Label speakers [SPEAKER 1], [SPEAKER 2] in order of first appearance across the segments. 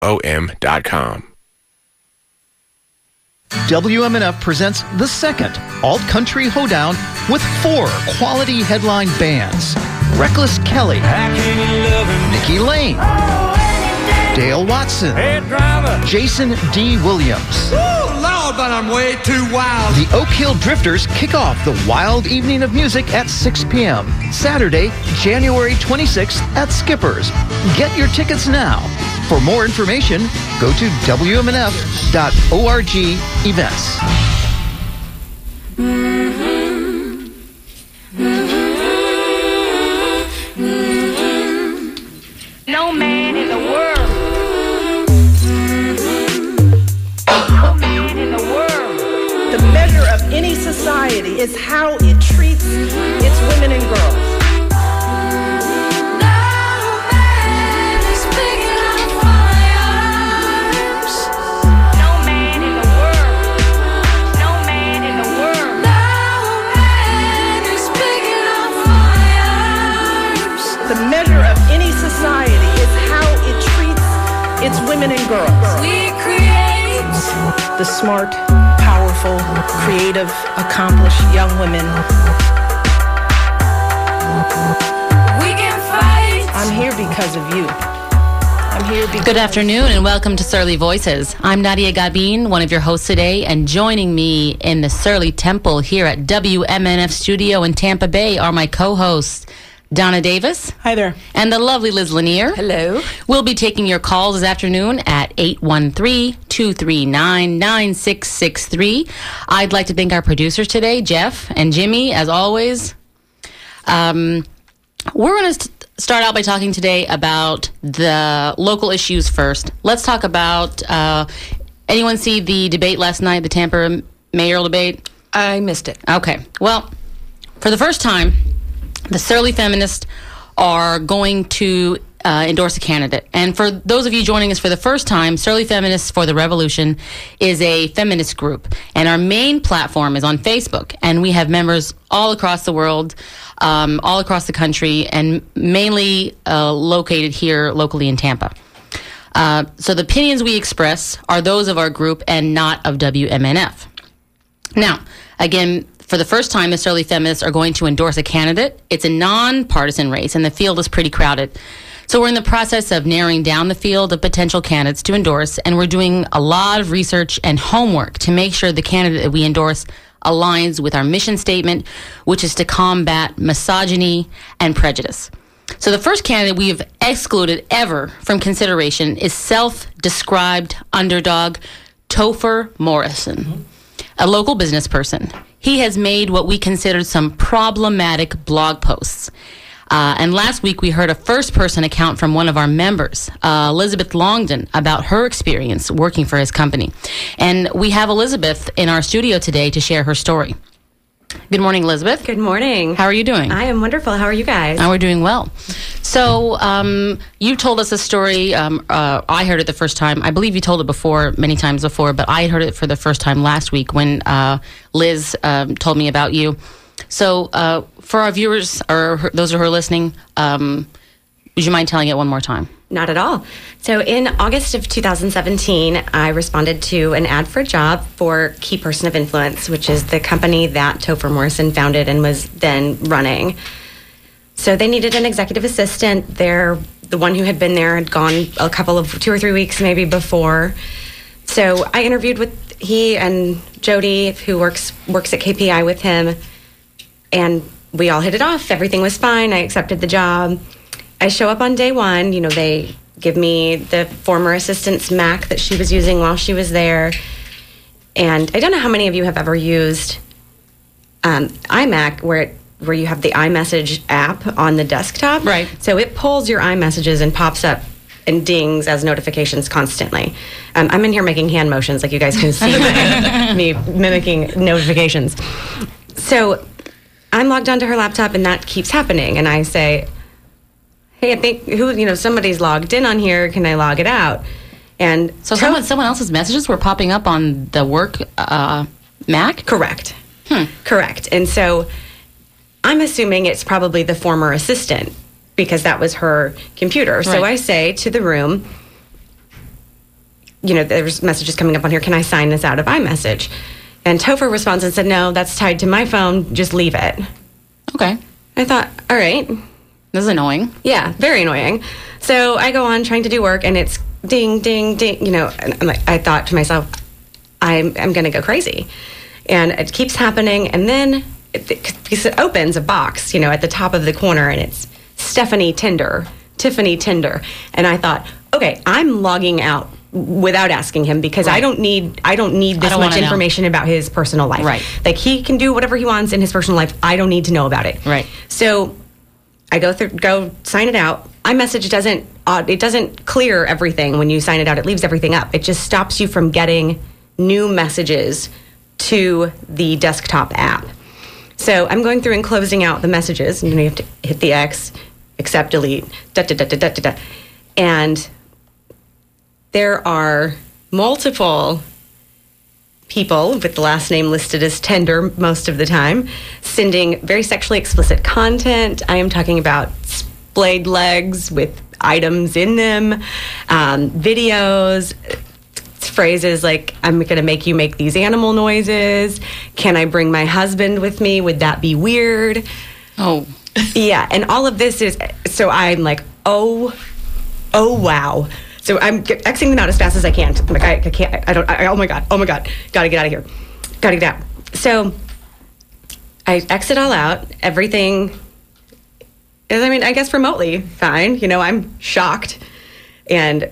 [SPEAKER 1] WMNF presents the second Alt Country Hoedown with 4 quality headline bands. Reckless Kelly, Nikki Lane, Dale Watson, Jason D. Williams.
[SPEAKER 2] Lord, but I'm way too wild.
[SPEAKER 1] The Oak Hill Drifters kick off the wild evening of music at 6 p.m. Saturday, January 26th at Skipper's. Get your tickets now. For more information, go to WMNF.org events.
[SPEAKER 3] No man in the world. No man in the world.
[SPEAKER 4] The measure of any society is how it treats its women and girls. It's women and girls.
[SPEAKER 3] We create
[SPEAKER 4] the smart, powerful, creative, accomplished young women.
[SPEAKER 3] We can fight.
[SPEAKER 4] I'm here because of you. I'm here because...
[SPEAKER 5] Good afternoon and welcome to Surly Voices. I'm Nadia Gabin, one of your hosts today, and joining me in the Surly Temple here at WMNF Studio in Tampa Bay are my co-hosts, Donna Davis.
[SPEAKER 4] Hi there.
[SPEAKER 5] And the lovely Liz Lanier.
[SPEAKER 6] Hello.
[SPEAKER 5] We'll be taking your calls this afternoon at 813-239-9663. I'd like to thank our producers today, Jeff and Jimmy, as always. We're going to start out by talking today about the local issues first. Let's talk about, anyone see the debate last night, the Tampa mayoral debate?
[SPEAKER 6] I missed it.
[SPEAKER 5] Okay. Well, for the first time, the Surly Feminists are going to endorse a candidate. And for those of you joining us for the first time, Surly Feminists for the Revolution is a feminist group. And our main platform is on Facebook. And we have members all across the world, all across the country, and mainly located here locally in Tampa. So the opinions we express are those of our group and not of WMNF. Now, again, for the first time, the Surly Feminists are going to endorse a candidate. It's a nonpartisan race, and the field is pretty crowded. So we're in the process of narrowing down the field of potential candidates to endorse, and we're doing a lot of research and homework to make sure the candidate that we endorse aligns with our mission statement, which is to combat misogyny and prejudice. So the first candidate we have excluded ever from consideration is self-described underdog Topher Morrison, a local business person. He has made what we considered some problematic blog posts. And last week, we heard a first-person account from one of our members, Elizabeth Longden, about her experience working for his company. And we have Elizabeth in our studio today to share her story. Good morning, Elizabeth.
[SPEAKER 7] Good morning.
[SPEAKER 5] How are you doing?
[SPEAKER 7] I am wonderful. How are you guys?
[SPEAKER 5] We're doing well. So you told us a story. I heard it the first time. I believe you told it before, many times before, but I heard it for the first time last week when Liz told me about you. So for our viewers, or those who are listening, would you mind telling it one more time?
[SPEAKER 7] Not at all. So in August of 2017, I responded to an ad for a job for Key Person of Influence, which is the company that Topher Morrison founded and was then running. So they needed an executive assistant. The one who had been there had gone a couple of 2 or 3 weeks maybe before. So I interviewed with he and Jody, who works at KPI with him, and we all hit it off. Everything was fine. I accepted the job. I show up on day one. You know, they give me the former assistant's Mac that she was using while she was there. And I don't know how many of you have ever used iMac, where you have the iMessage app on the desktop.
[SPEAKER 5] Right.
[SPEAKER 7] So it pulls your iMessages and pops up and dings as notifications constantly. I'm in here making hand motions, like you guys can see me mimicking notifications. So I'm logged onto her laptop, and that keeps happening. And I say, hey, I think somebody's logged in on here. Can I log it out? And
[SPEAKER 5] so someone else's messages were popping up on the work Mac?
[SPEAKER 7] Correct. Correct. And so I'm assuming it's probably the former assistant, because that was her computer. Right. So I say to the room, there's messages coming up on here. Can I sign this out of iMessage? And Topher responds and said, no, that's tied to my phone. Just leave it.
[SPEAKER 5] Okay.
[SPEAKER 7] I thought, all right.
[SPEAKER 5] This is annoying.
[SPEAKER 7] Yeah, very annoying. So I go on trying to do work, and it's ding, ding, ding. And I thought to myself, I'm going to go crazy. And it keeps happening. And then it opens a box, at the top of the corner, and it's Tiffany Tinder. And I thought, okay, I'm logging out without asking him, because
[SPEAKER 5] Right.
[SPEAKER 7] I don't need this much information about his personal life.
[SPEAKER 5] Right.
[SPEAKER 7] Like, he can do whatever he wants in his personal life. I don't need to know about it.
[SPEAKER 5] Right.
[SPEAKER 7] So I go sign it out. iMessage doesn't clear everything when you sign it out. It leaves everything up. It just stops you from getting new messages to the desktop app. So I'm going through and closing out the messages, and you have to hit the X, accept, delete, and there are multiple people with the last name listed as Tender most of the time, sending very sexually explicit content. I am talking about splayed legs with items in them, videos, phrases like, I'm going to make you make these animal noises. Can I bring my husband with me? Would that be weird?
[SPEAKER 5] Oh.
[SPEAKER 7] Yeah, and all of this is, so I'm like, oh wow. So I'm Xing them out as fast as I can. I'm like, I can't, oh my God, gotta get out of here. Gotta get out. So I exit all out, everything is, I guess remotely fine. I'm shocked and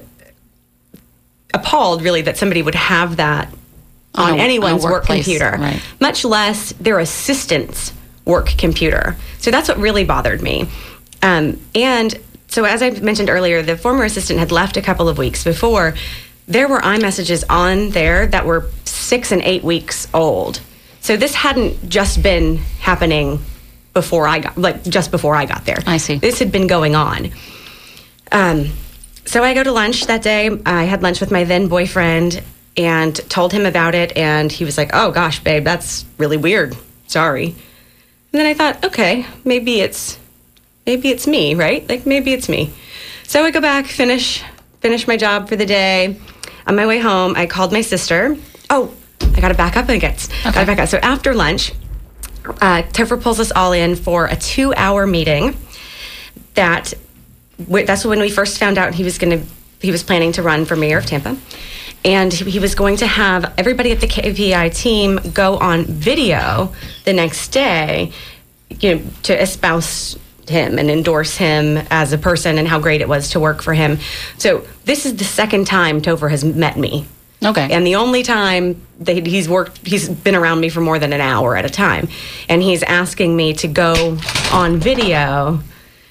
[SPEAKER 7] appalled, really, that somebody would have that on anyone's work computer,
[SPEAKER 5] right.
[SPEAKER 7] Much less their assistant's work computer. So that's what really bothered me. And so, as I mentioned earlier, the former assistant had left a couple of weeks before. There were iMessages on there that were 6 and 8 weeks old. So this hadn't just been happening before I got there.
[SPEAKER 5] I see.
[SPEAKER 7] This had been going on. So I go to lunch that day. I had lunch with my then boyfriend and told him about it. And he was like, oh gosh, babe, that's really weird. Sorry. And then I thought, okay, maybe it's me, right? Like, maybe it's me. So I go back, finish my job for the day. On my way home, I called my sister. Oh, I got to back up again. Got to back up. So after lunch, Topher pulls us all in for a 2-hour meeting. That's when we first found out he was planning to run for mayor of Tampa. And he was going to have everybody at the KPI team go on video the next day, to espouse him and endorse him as a person and how great it was to work for him. So this is the second time Topher has met me.
[SPEAKER 5] Okay.
[SPEAKER 7] And the only time that he's been around me for more than an hour at a time. And he's asking me to go on video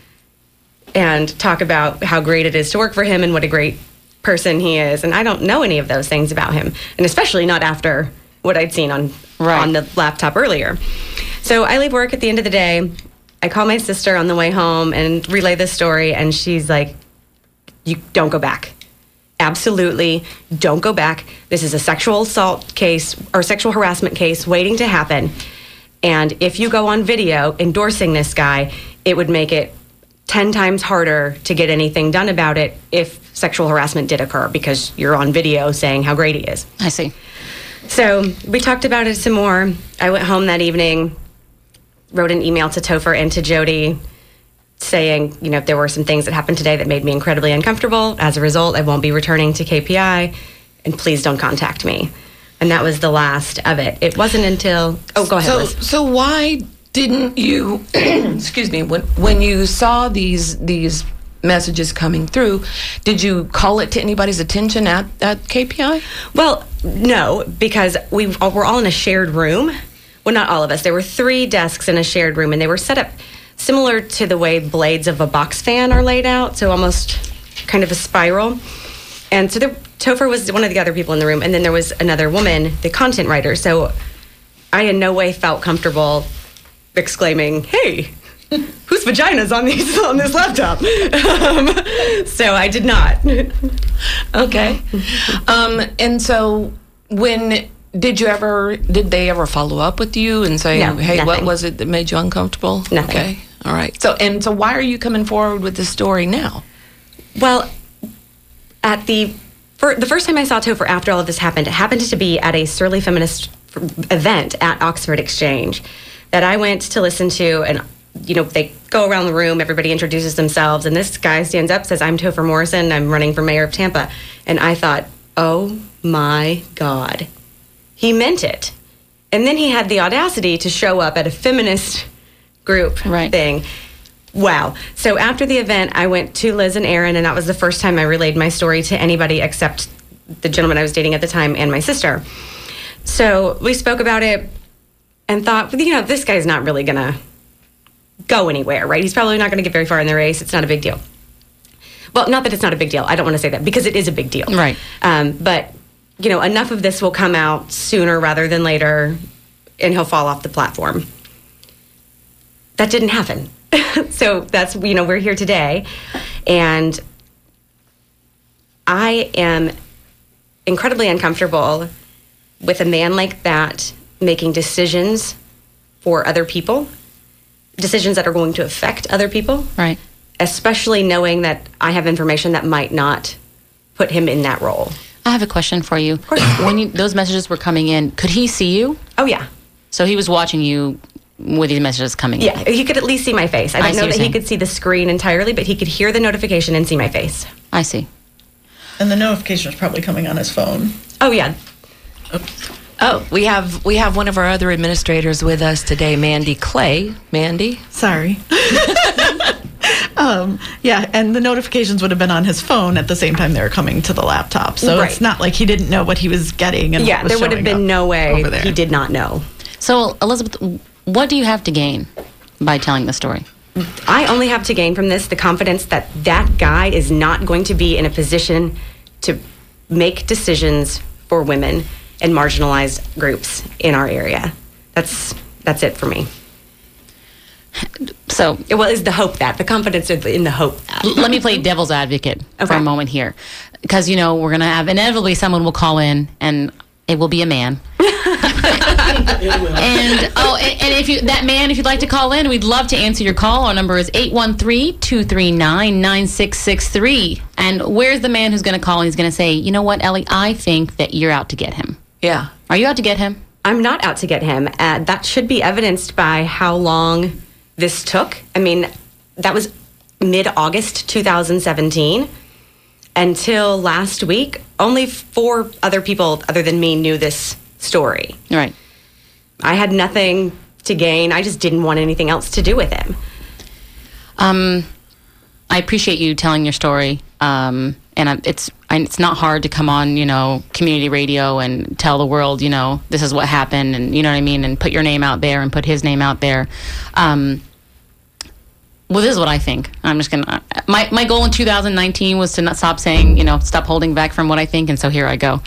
[SPEAKER 7] and talk about how great it is to work for him and what a great person he is. And I don't know any of those things about him. And especially not after what I'd seen on the laptop earlier. So I leave work at the end of the day. I call my sister on the way home and relay this story, and she's like, you don't go back. Absolutely don't go back. This is a sexual assault case or sexual harassment case waiting to happen. And if you go on video endorsing this guy, it would make it 10 times harder to get anything done about it if sexual harassment did occur, because you're on video saying how great he is.
[SPEAKER 5] I see.
[SPEAKER 7] So we talked about it some more. I went home that evening, wrote an email to Topher and to Jody saying, there were some things that happened today that made me incredibly uncomfortable. As a result, I won't be returning to KPI, and please don't contact me. And that was the last of it. It wasn't until... Oh, go ahead, Liz.
[SPEAKER 6] So why didn't you... excuse me. When you saw these messages coming through, did you call it to anybody's attention at KPI?
[SPEAKER 7] Well, no, because we're all in a shared room. Well, not all of us. There were 3 desks in a shared room, and they were set up similar to the way blades of a box fan are laid out, so almost kind of a spiral. And so Topher was one of the other people in the room, and then there was another woman, the content writer. So I in no way felt comfortable exclaiming, hey, whose vagina's on this laptop? So I did not.
[SPEAKER 6] Okay. And so did they ever follow up with you and say,
[SPEAKER 7] No,
[SPEAKER 6] hey,
[SPEAKER 7] nothing.
[SPEAKER 6] what was it that made you uncomfortable?
[SPEAKER 7] Nothing.
[SPEAKER 6] Okay. All right. So why are you coming forward with this story now?
[SPEAKER 7] Well, at the For the first time I saw Topher after all of this happened, it happened to be at a Surly Feminist event at Oxford Exchange that I went to listen to, and they go around the room, everybody introduces themselves, and this guy stands up, says, "I'm Topher Morrison, I'm running for mayor of Tampa." And I thought, oh my God, he meant it. And then he had the audacity to show up at a feminist group thing. Wow. So after the event, I went to Liz and Aaron, and that was the first time I relayed my story to anybody except the gentleman I was dating at the time and my sister. So we spoke about it and thought, this guy's not really going to go anywhere, right? He's probably not going to get very far in the race. It's not a big deal. Well, not that it's not a big deal. I don't want to say that, because it is a big deal.
[SPEAKER 5] Right.
[SPEAKER 7] But, enough of this will come out sooner rather than later, and he'll fall off the platform. That didn't happen. So that's, we're here today. And I am incredibly uncomfortable with a man like that making decisions for other people, decisions that are going to affect other people.
[SPEAKER 5] Right.
[SPEAKER 7] Especially knowing that I have information that might not put him in that role.
[SPEAKER 5] I have a question for you. When those messages were coming in, could he see you?
[SPEAKER 7] Oh, yeah.
[SPEAKER 5] So he was watching you with these messages coming in?
[SPEAKER 7] Yeah, he could at least see my face. I don't know that he could see the screen entirely, but he could hear the notification and see my face.
[SPEAKER 5] I see.
[SPEAKER 8] And the notification was probably coming on his phone.
[SPEAKER 7] Oh, yeah.
[SPEAKER 8] Oops.
[SPEAKER 6] Oh, we have one of our other administrators with us today, Mandy Clay. Mandy?
[SPEAKER 8] Sorry. Yeah, and the notifications would have been on his phone at the same time they were coming to the laptop. So it's not like he didn't know what he was getting. And
[SPEAKER 7] yeah, there would have been no way he did not know.
[SPEAKER 5] So, Elizabeth, what do you have to gain by telling the story?
[SPEAKER 7] I only have to gain from this the confidence that that guy is not going to be in a position to make decisions for women and marginalized groups in our area. That's it for me.
[SPEAKER 5] So,
[SPEAKER 7] is the hope that the confidence in the hope that.
[SPEAKER 5] Let me play devil's advocate for a moment here, because we're going to have inevitably someone will call in, and it will be a man. And if you'd like to call in, we'd love to answer your call. Our number is 813-239-9663. And where's the man who's going to call and he's going to say, you know what, Ellie, I think that you're out to get him.
[SPEAKER 6] Yeah.
[SPEAKER 5] Are you out to get him?
[SPEAKER 7] I'm not out to get him. That should be evidenced by how long this took. I mean, that was mid-August 2017. Until last week, only 4 other people other than me knew this story.
[SPEAKER 5] Right.
[SPEAKER 7] I had nothing to gain. I just didn't want anything else to do with him.
[SPEAKER 5] I appreciate you telling your story. And it's not hard to come on, community radio and tell the world, this is what happened, and you know what I mean, and put your name out there and put his name out there. Well, this is what I think. I'm just gonna. My goal in 2019 was to not stop saying, stop holding back from what I think, and so here I go.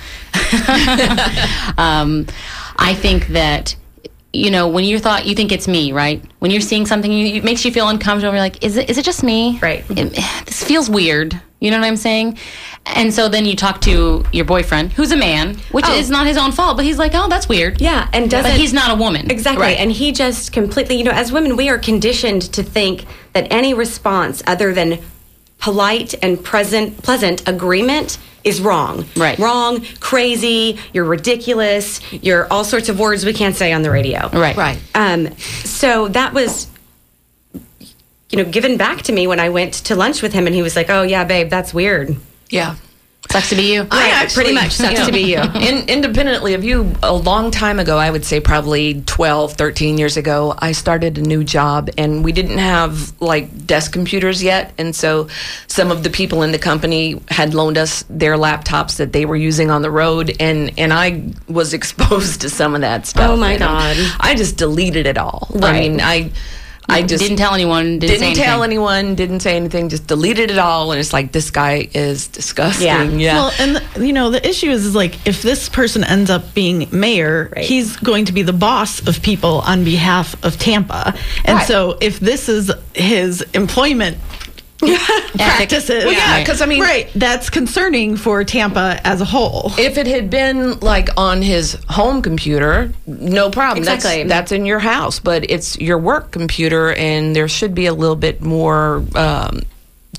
[SPEAKER 5] I think that, when you think it's me, right? When you're seeing something, it makes you feel uncomfortable. You're like, is it just me?
[SPEAKER 7] Right.
[SPEAKER 5] This feels weird. You know what I'm saying? And so then you talk to your boyfriend, who's a man, which is not his own fault, but he's like, oh, that's weird.
[SPEAKER 7] Yeah, but
[SPEAKER 5] he's not a woman.
[SPEAKER 7] Exactly. Right. And he just completely, as women, we are conditioned to think that any response other than polite and pleasant agreement is wrong.
[SPEAKER 5] Right.
[SPEAKER 7] Wrong, crazy, you're ridiculous, you're all sorts of words we can't say on the radio.
[SPEAKER 5] Right.
[SPEAKER 6] Right.
[SPEAKER 7] So that was, given back to me when I went to lunch with him, and he was like, oh, yeah, babe, that's weird.
[SPEAKER 6] Yeah.
[SPEAKER 5] Sucks to be you.
[SPEAKER 7] Pretty much sucks to be you.
[SPEAKER 6] Independently of you, a long time ago, I would say probably 12, 13 years ago, I started a new job, and we didn't have desk computers yet. And so some of the people in the company had loaned us their laptops that they were using on the road. And I was exposed to some of that stuff.
[SPEAKER 7] Oh my God.
[SPEAKER 6] I just deleted it all.
[SPEAKER 7] Right.
[SPEAKER 6] I mean, I just
[SPEAKER 5] didn't tell anyone.
[SPEAKER 6] Didn't tell anyone. Didn't say anything. Just deleted it all, and it's like, this guy is disgusting. Yeah.
[SPEAKER 8] Well, and the issue is if this person ends up being mayor, he's going to be the boss of people on behalf of Tampa, and so if this is his employment practices,
[SPEAKER 6] because
[SPEAKER 8] that's concerning for Tampa as a whole.
[SPEAKER 6] If it had been on his home computer, no problem.
[SPEAKER 7] Exactly.
[SPEAKER 6] That's in your house, but it's your work computer, and there should be a little bit more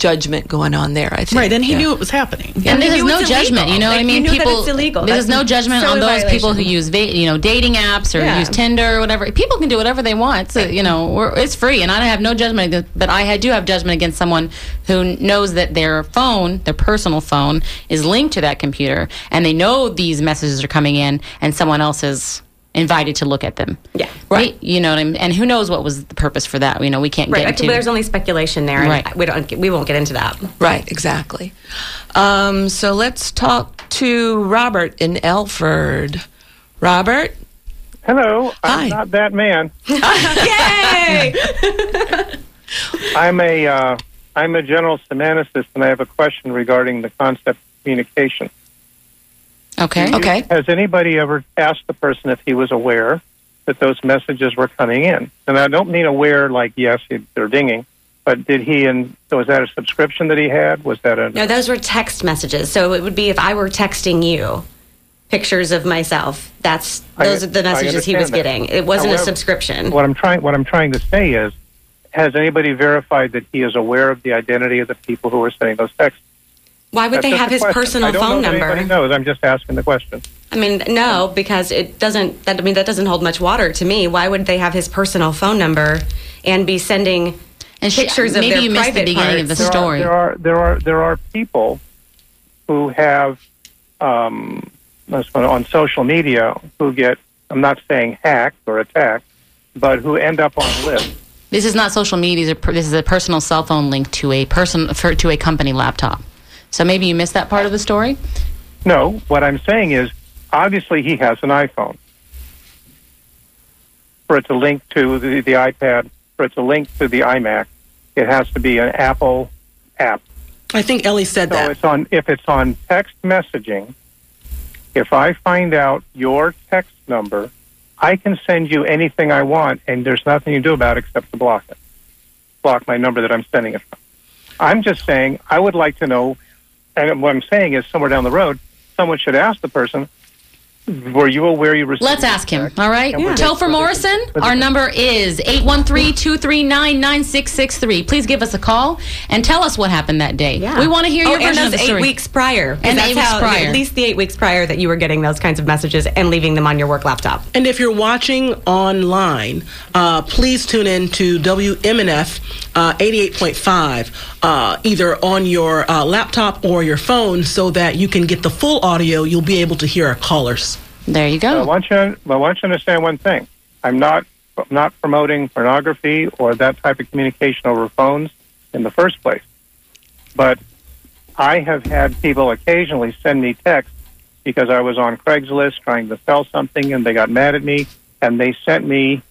[SPEAKER 6] judgment going on there, I think.
[SPEAKER 8] Right, and he knew it was happening.
[SPEAKER 5] And this is
[SPEAKER 7] knew
[SPEAKER 5] no
[SPEAKER 7] it's
[SPEAKER 5] judgment,
[SPEAKER 7] illegal.
[SPEAKER 5] you know what I
[SPEAKER 7] Like,
[SPEAKER 5] mean?
[SPEAKER 7] you knew that
[SPEAKER 5] People,
[SPEAKER 7] it's illegal.
[SPEAKER 5] There's no
[SPEAKER 7] That's
[SPEAKER 5] judgment on
[SPEAKER 7] totally
[SPEAKER 5] those people who
[SPEAKER 7] violation.
[SPEAKER 5] use, dating apps or
[SPEAKER 7] Yeah.
[SPEAKER 5] use Tinder or whatever. People can do whatever they want. So, it's free, and I have no judgment against, but I do have judgment against someone who knows that their phone, their personal phone, is linked to that computer, and they know these messages are coming in, and someone else is invited to look at them.
[SPEAKER 7] Yeah.
[SPEAKER 5] Right. You know what I mean? And who knows what was the purpose for that? We can't
[SPEAKER 7] Right,
[SPEAKER 5] get into.
[SPEAKER 7] there's only speculation there, and
[SPEAKER 5] Right.
[SPEAKER 7] we won't get into that.
[SPEAKER 6] Right, exactly. So let's talk to Robert in Elford. Robert?
[SPEAKER 9] Hello,
[SPEAKER 6] Hi.
[SPEAKER 9] I'm not that man.
[SPEAKER 7] Yay!
[SPEAKER 9] I'm a general semanticist, and I have a question regarding the concept of communication.
[SPEAKER 5] Okay.
[SPEAKER 6] Okay.
[SPEAKER 9] Has anybody ever asked the person if he was aware that those messages were coming in? And I don't mean aware like, yes, they're dinging, but did he, and so was that a subscription that he had? Was that a...
[SPEAKER 7] No, those were text messages. So it would be if I were texting you pictures of myself. Those are the messages he was
[SPEAKER 9] understand that.
[SPEAKER 7] getting. It wasn't
[SPEAKER 9] However,
[SPEAKER 7] a subscription.
[SPEAKER 9] What I'm trying to say is, has anybody verified that he is aware of the identity of the people who are sending those texts?
[SPEAKER 7] Why would
[SPEAKER 9] That's
[SPEAKER 7] they
[SPEAKER 9] just
[SPEAKER 7] have
[SPEAKER 9] a
[SPEAKER 7] his
[SPEAKER 9] question.
[SPEAKER 7] personal
[SPEAKER 9] I don't
[SPEAKER 7] phone
[SPEAKER 9] know that
[SPEAKER 7] number?
[SPEAKER 9] anybody knows. I'm just asking the question.
[SPEAKER 7] I mean, no, because it doesn't. That doesn't hold much water to me. Why would they have his personal phone number and be sending pictures of
[SPEAKER 5] maybe
[SPEAKER 7] their
[SPEAKER 5] you missed the
[SPEAKER 7] private
[SPEAKER 5] beginning of the
[SPEAKER 7] parts?
[SPEAKER 5] story.
[SPEAKER 9] There are people who have on social media who get, I'm not saying hacked or attacked, but who end up on lists.
[SPEAKER 5] This is not social media. This is a personal cell phone link to a company laptop. So maybe you missed that part of the story.
[SPEAKER 9] No, what I'm saying is, obviously he has an iPhone. For it to link to the iPad, for it to link to the iMac, it has to be an Apple app.
[SPEAKER 10] I think Ellie said
[SPEAKER 9] So
[SPEAKER 10] that.
[SPEAKER 9] if it's on text messaging, if I find out your text number, I can send you anything I want, and there's nothing you do about it except to block it. Block my number that I'm sending it from. I'm just saying, I would like to know, and what I'm saying is somewhere down the road, someone should ask the person, were you aware you received...
[SPEAKER 5] Let's ask him, all right?
[SPEAKER 9] Yeah.
[SPEAKER 5] Topher Morrison, our number is 813-239-9663. Please give us a call and tell us what happened that day.
[SPEAKER 7] Yeah.
[SPEAKER 5] We want to hear your
[SPEAKER 7] and
[SPEAKER 5] version
[SPEAKER 7] those
[SPEAKER 5] of the
[SPEAKER 7] 8
[SPEAKER 5] story.
[SPEAKER 7] weeks prior.
[SPEAKER 5] And
[SPEAKER 7] that's
[SPEAKER 5] 8 weeks
[SPEAKER 7] how,
[SPEAKER 5] prior.
[SPEAKER 7] At least the 8 weeks prior that you were getting those kinds of messages and leaving them on your work laptop.
[SPEAKER 10] And if you're watching online, please tune in to WMNF 88.5, either on your laptop or your phone, so that you can get the full audio. You'll be able to hear our callers.
[SPEAKER 5] There you go.
[SPEAKER 9] I want you to understand one thing. I'm not promoting pornography or that type of communication over phones in the first place. But I have had people occasionally send me texts because I was on Craigslist trying to sell something, and they got mad at me, and they sent me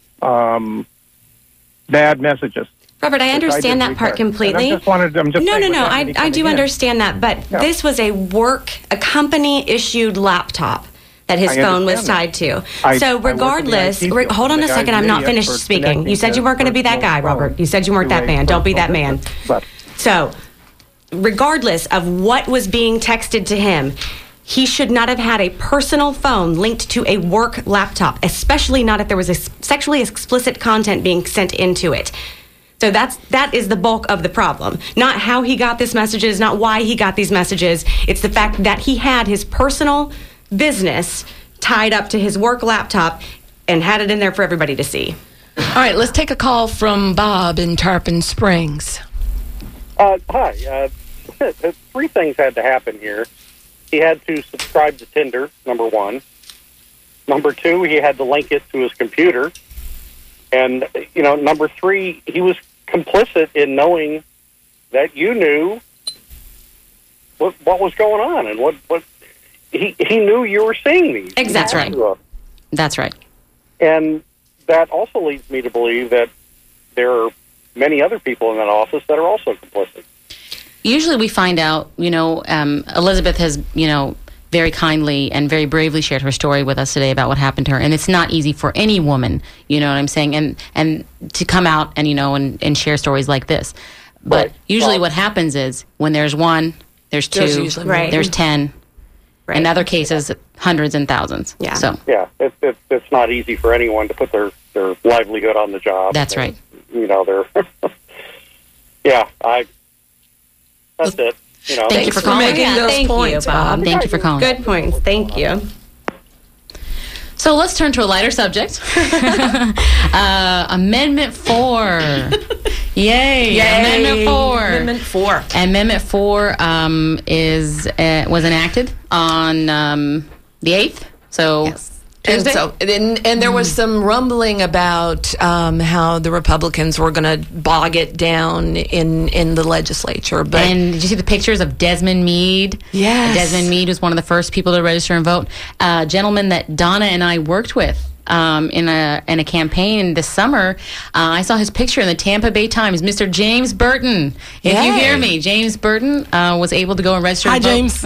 [SPEAKER 9] bad messages.
[SPEAKER 7] Robert, I
[SPEAKER 9] which
[SPEAKER 7] understand
[SPEAKER 9] didn't
[SPEAKER 7] that part
[SPEAKER 9] return.
[SPEAKER 7] completely.
[SPEAKER 9] And I'm just
[SPEAKER 7] No.
[SPEAKER 9] saying what's
[SPEAKER 7] I
[SPEAKER 9] happening
[SPEAKER 7] do
[SPEAKER 9] coming in.
[SPEAKER 7] understand that, but
[SPEAKER 9] Yeah.
[SPEAKER 7] this was a company-issued laptop that his
[SPEAKER 9] I
[SPEAKER 7] phone was
[SPEAKER 9] understand
[SPEAKER 7] tied to.
[SPEAKER 9] I
[SPEAKER 7] So
[SPEAKER 9] work in the
[SPEAKER 7] regardless,
[SPEAKER 9] IT field,
[SPEAKER 7] hold on
[SPEAKER 9] and
[SPEAKER 7] a
[SPEAKER 9] the
[SPEAKER 7] second,
[SPEAKER 9] guy's
[SPEAKER 7] I'm
[SPEAKER 9] an
[SPEAKER 7] not
[SPEAKER 9] idiot
[SPEAKER 7] finished
[SPEAKER 9] for
[SPEAKER 7] speaking.
[SPEAKER 9] connecting
[SPEAKER 7] You said you weren't going to be that guy,
[SPEAKER 9] personal
[SPEAKER 7] Robert. You said you weren't that man. Don't be that man.
[SPEAKER 9] But
[SPEAKER 7] So, regardless of what was being texted to him, he should not have had a personal phone linked to a work laptop, especially not if there was a sexually explicit content being sent into it. So that is the bulk of the problem. Not how he got these messages, not why he got these messages. It's the fact that he had his personal business tied up to his work laptop and had it in there for everybody to see.
[SPEAKER 6] All right, let's take a call from Bob in Tarpon Springs.
[SPEAKER 11] Hi. 3 things had to happen here. He had to subscribe to Tinder, number 1. Number 2, he had to link it to his computer. And, number 3, he was complicit in knowing that you knew what was going on, and what he knew you were seeing these.
[SPEAKER 7] Exactly.
[SPEAKER 5] That's right.
[SPEAKER 11] And that also leads me to believe that there are many other people in that office that are also complicit.
[SPEAKER 5] Usually we find out, Elizabeth has, very kindly and very bravely shared her story with us today about what happened to her. And it's not easy for any woman, you know what I'm saying, and to come out and, and share stories like this. But
[SPEAKER 11] Right.
[SPEAKER 5] usually what happens is when there's 1, there's 2,
[SPEAKER 6] There's usually more.
[SPEAKER 7] Right.
[SPEAKER 5] there's 10.
[SPEAKER 7] Right.
[SPEAKER 5] In other cases, hundreds and thousands.
[SPEAKER 7] Yeah.
[SPEAKER 5] So
[SPEAKER 11] Yeah, it's not easy for anyone to put their livelihood on the job.
[SPEAKER 5] that's right.
[SPEAKER 11] They're... yeah, That's it. You know.
[SPEAKER 5] Thank you for calling.
[SPEAKER 6] making those
[SPEAKER 7] thank
[SPEAKER 6] points,
[SPEAKER 7] you, Bob.
[SPEAKER 5] Thank you for calling.
[SPEAKER 7] Good points. Thank you.
[SPEAKER 5] So let's turn to a lighter subject. Amendment 4. Yay. Amendment 4.
[SPEAKER 6] Amendment 4.
[SPEAKER 5] Amendment 4 was enacted on the 8th. So
[SPEAKER 6] And
[SPEAKER 5] Tuesday.
[SPEAKER 6] so, and there was some rumbling about how the Republicans were going to bog it down in the legislature. But
[SPEAKER 5] And did you see the pictures of Desmond Meade?
[SPEAKER 6] Yes.
[SPEAKER 5] Desmond Meade was one of the first people to register and vote. A gentleman that Donna and I worked with in a campaign this summer. I saw his picture in the Tampa Bay Times. Mr. James Burton. If you hear me, James Burton was able to go and register.
[SPEAKER 10] Hi,
[SPEAKER 5] and vote
[SPEAKER 10] James.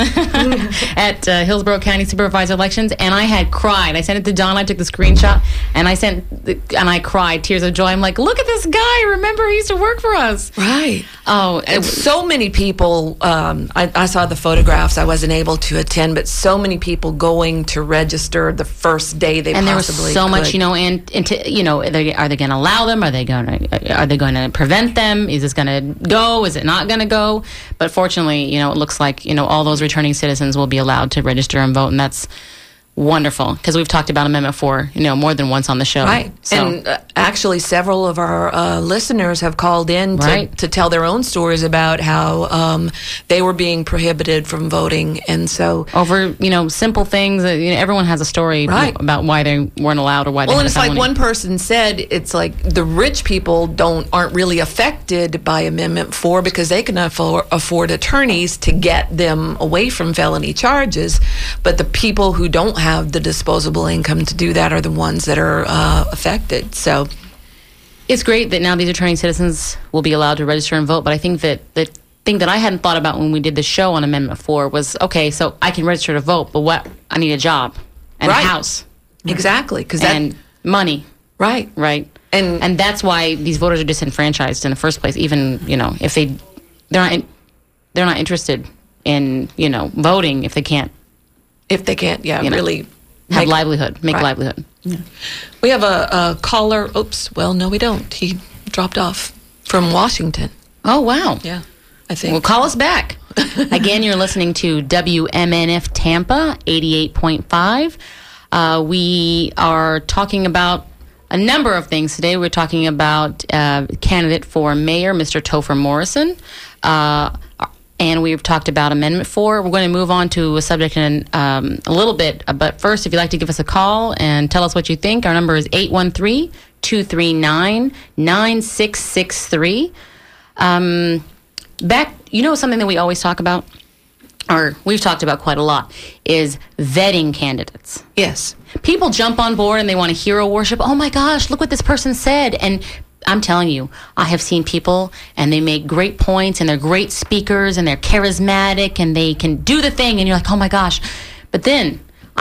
[SPEAKER 5] at Hillsborough County Supervisor elections, and I had cried. I sent it to Donna. I took the screenshot, and I cried tears of joy. I'm like, look at this guy. Remember, he used to work for us.
[SPEAKER 6] Right.
[SPEAKER 5] Oh,
[SPEAKER 6] and so many people. I saw the photographs. I wasn't able to attend, but so many people going to register the first day they
[SPEAKER 5] and there was
[SPEAKER 6] possibly
[SPEAKER 5] so
[SPEAKER 6] could.
[SPEAKER 5] much, and to, are they going to allow them? Are they going to prevent them? Is this going to go? Is it not going to go? But fortunately, it looks like all those returning citizens will be allowed to register and vote, and that's wonderful, because we've talked about Amendment 4, more than once on the show.
[SPEAKER 6] Right.
[SPEAKER 5] So.
[SPEAKER 6] And actually, several of our listeners have called in to tell their own stories about how they were being prohibited from voting. And so
[SPEAKER 5] over, simple things, everyone has a story about why they weren't allowed or why they had
[SPEAKER 6] and
[SPEAKER 5] a
[SPEAKER 6] it's like
[SPEAKER 5] felony.
[SPEAKER 6] one person said, it's like the rich people aren't really affected by Amendment 4 because they can afford attorneys to get them away from felony charges. But the people who don't have the disposable income to do that are the ones that are affected. So
[SPEAKER 5] it's great that now these returning citizens will be allowed to register and vote, but I think that the thing that I hadn't thought about when we did the show on Amendment 4 was, okay, so I can register to vote, but what? I need a job and a house.
[SPEAKER 6] Exactly.
[SPEAKER 5] And money.
[SPEAKER 6] Right.
[SPEAKER 5] And that's why these voters are disenfranchised in the first place, even, if they're not interested in, voting if they can't.
[SPEAKER 6] Really
[SPEAKER 5] have livelihood, make livelihood.
[SPEAKER 8] Yeah.
[SPEAKER 6] We have a caller. Oops. Well, no, we don't. He dropped off from Washington.
[SPEAKER 5] Oh, wow.
[SPEAKER 6] Yeah, I think.
[SPEAKER 5] Well, call us back. Again, you're listening to WMNF Tampa 88.5. We are talking about a number of things today. We're talking about candidate for mayor, Mr. Topher Morrison. And we've talked about Amendment 4. We're going to move on to a subject in a little bit. But first, if you'd like to give us a call and tell us what you think, our number is 813-239-9663. Something that we always talk about, or we've talked about quite a lot, is vetting candidates.
[SPEAKER 6] Yes.
[SPEAKER 5] People jump on board and they want to hero worship. Oh my gosh, look what this person said. And I'm telling you, I have seen people and they make great points and they're great speakers and they're charismatic and they can do the thing and you're like, oh my gosh. But then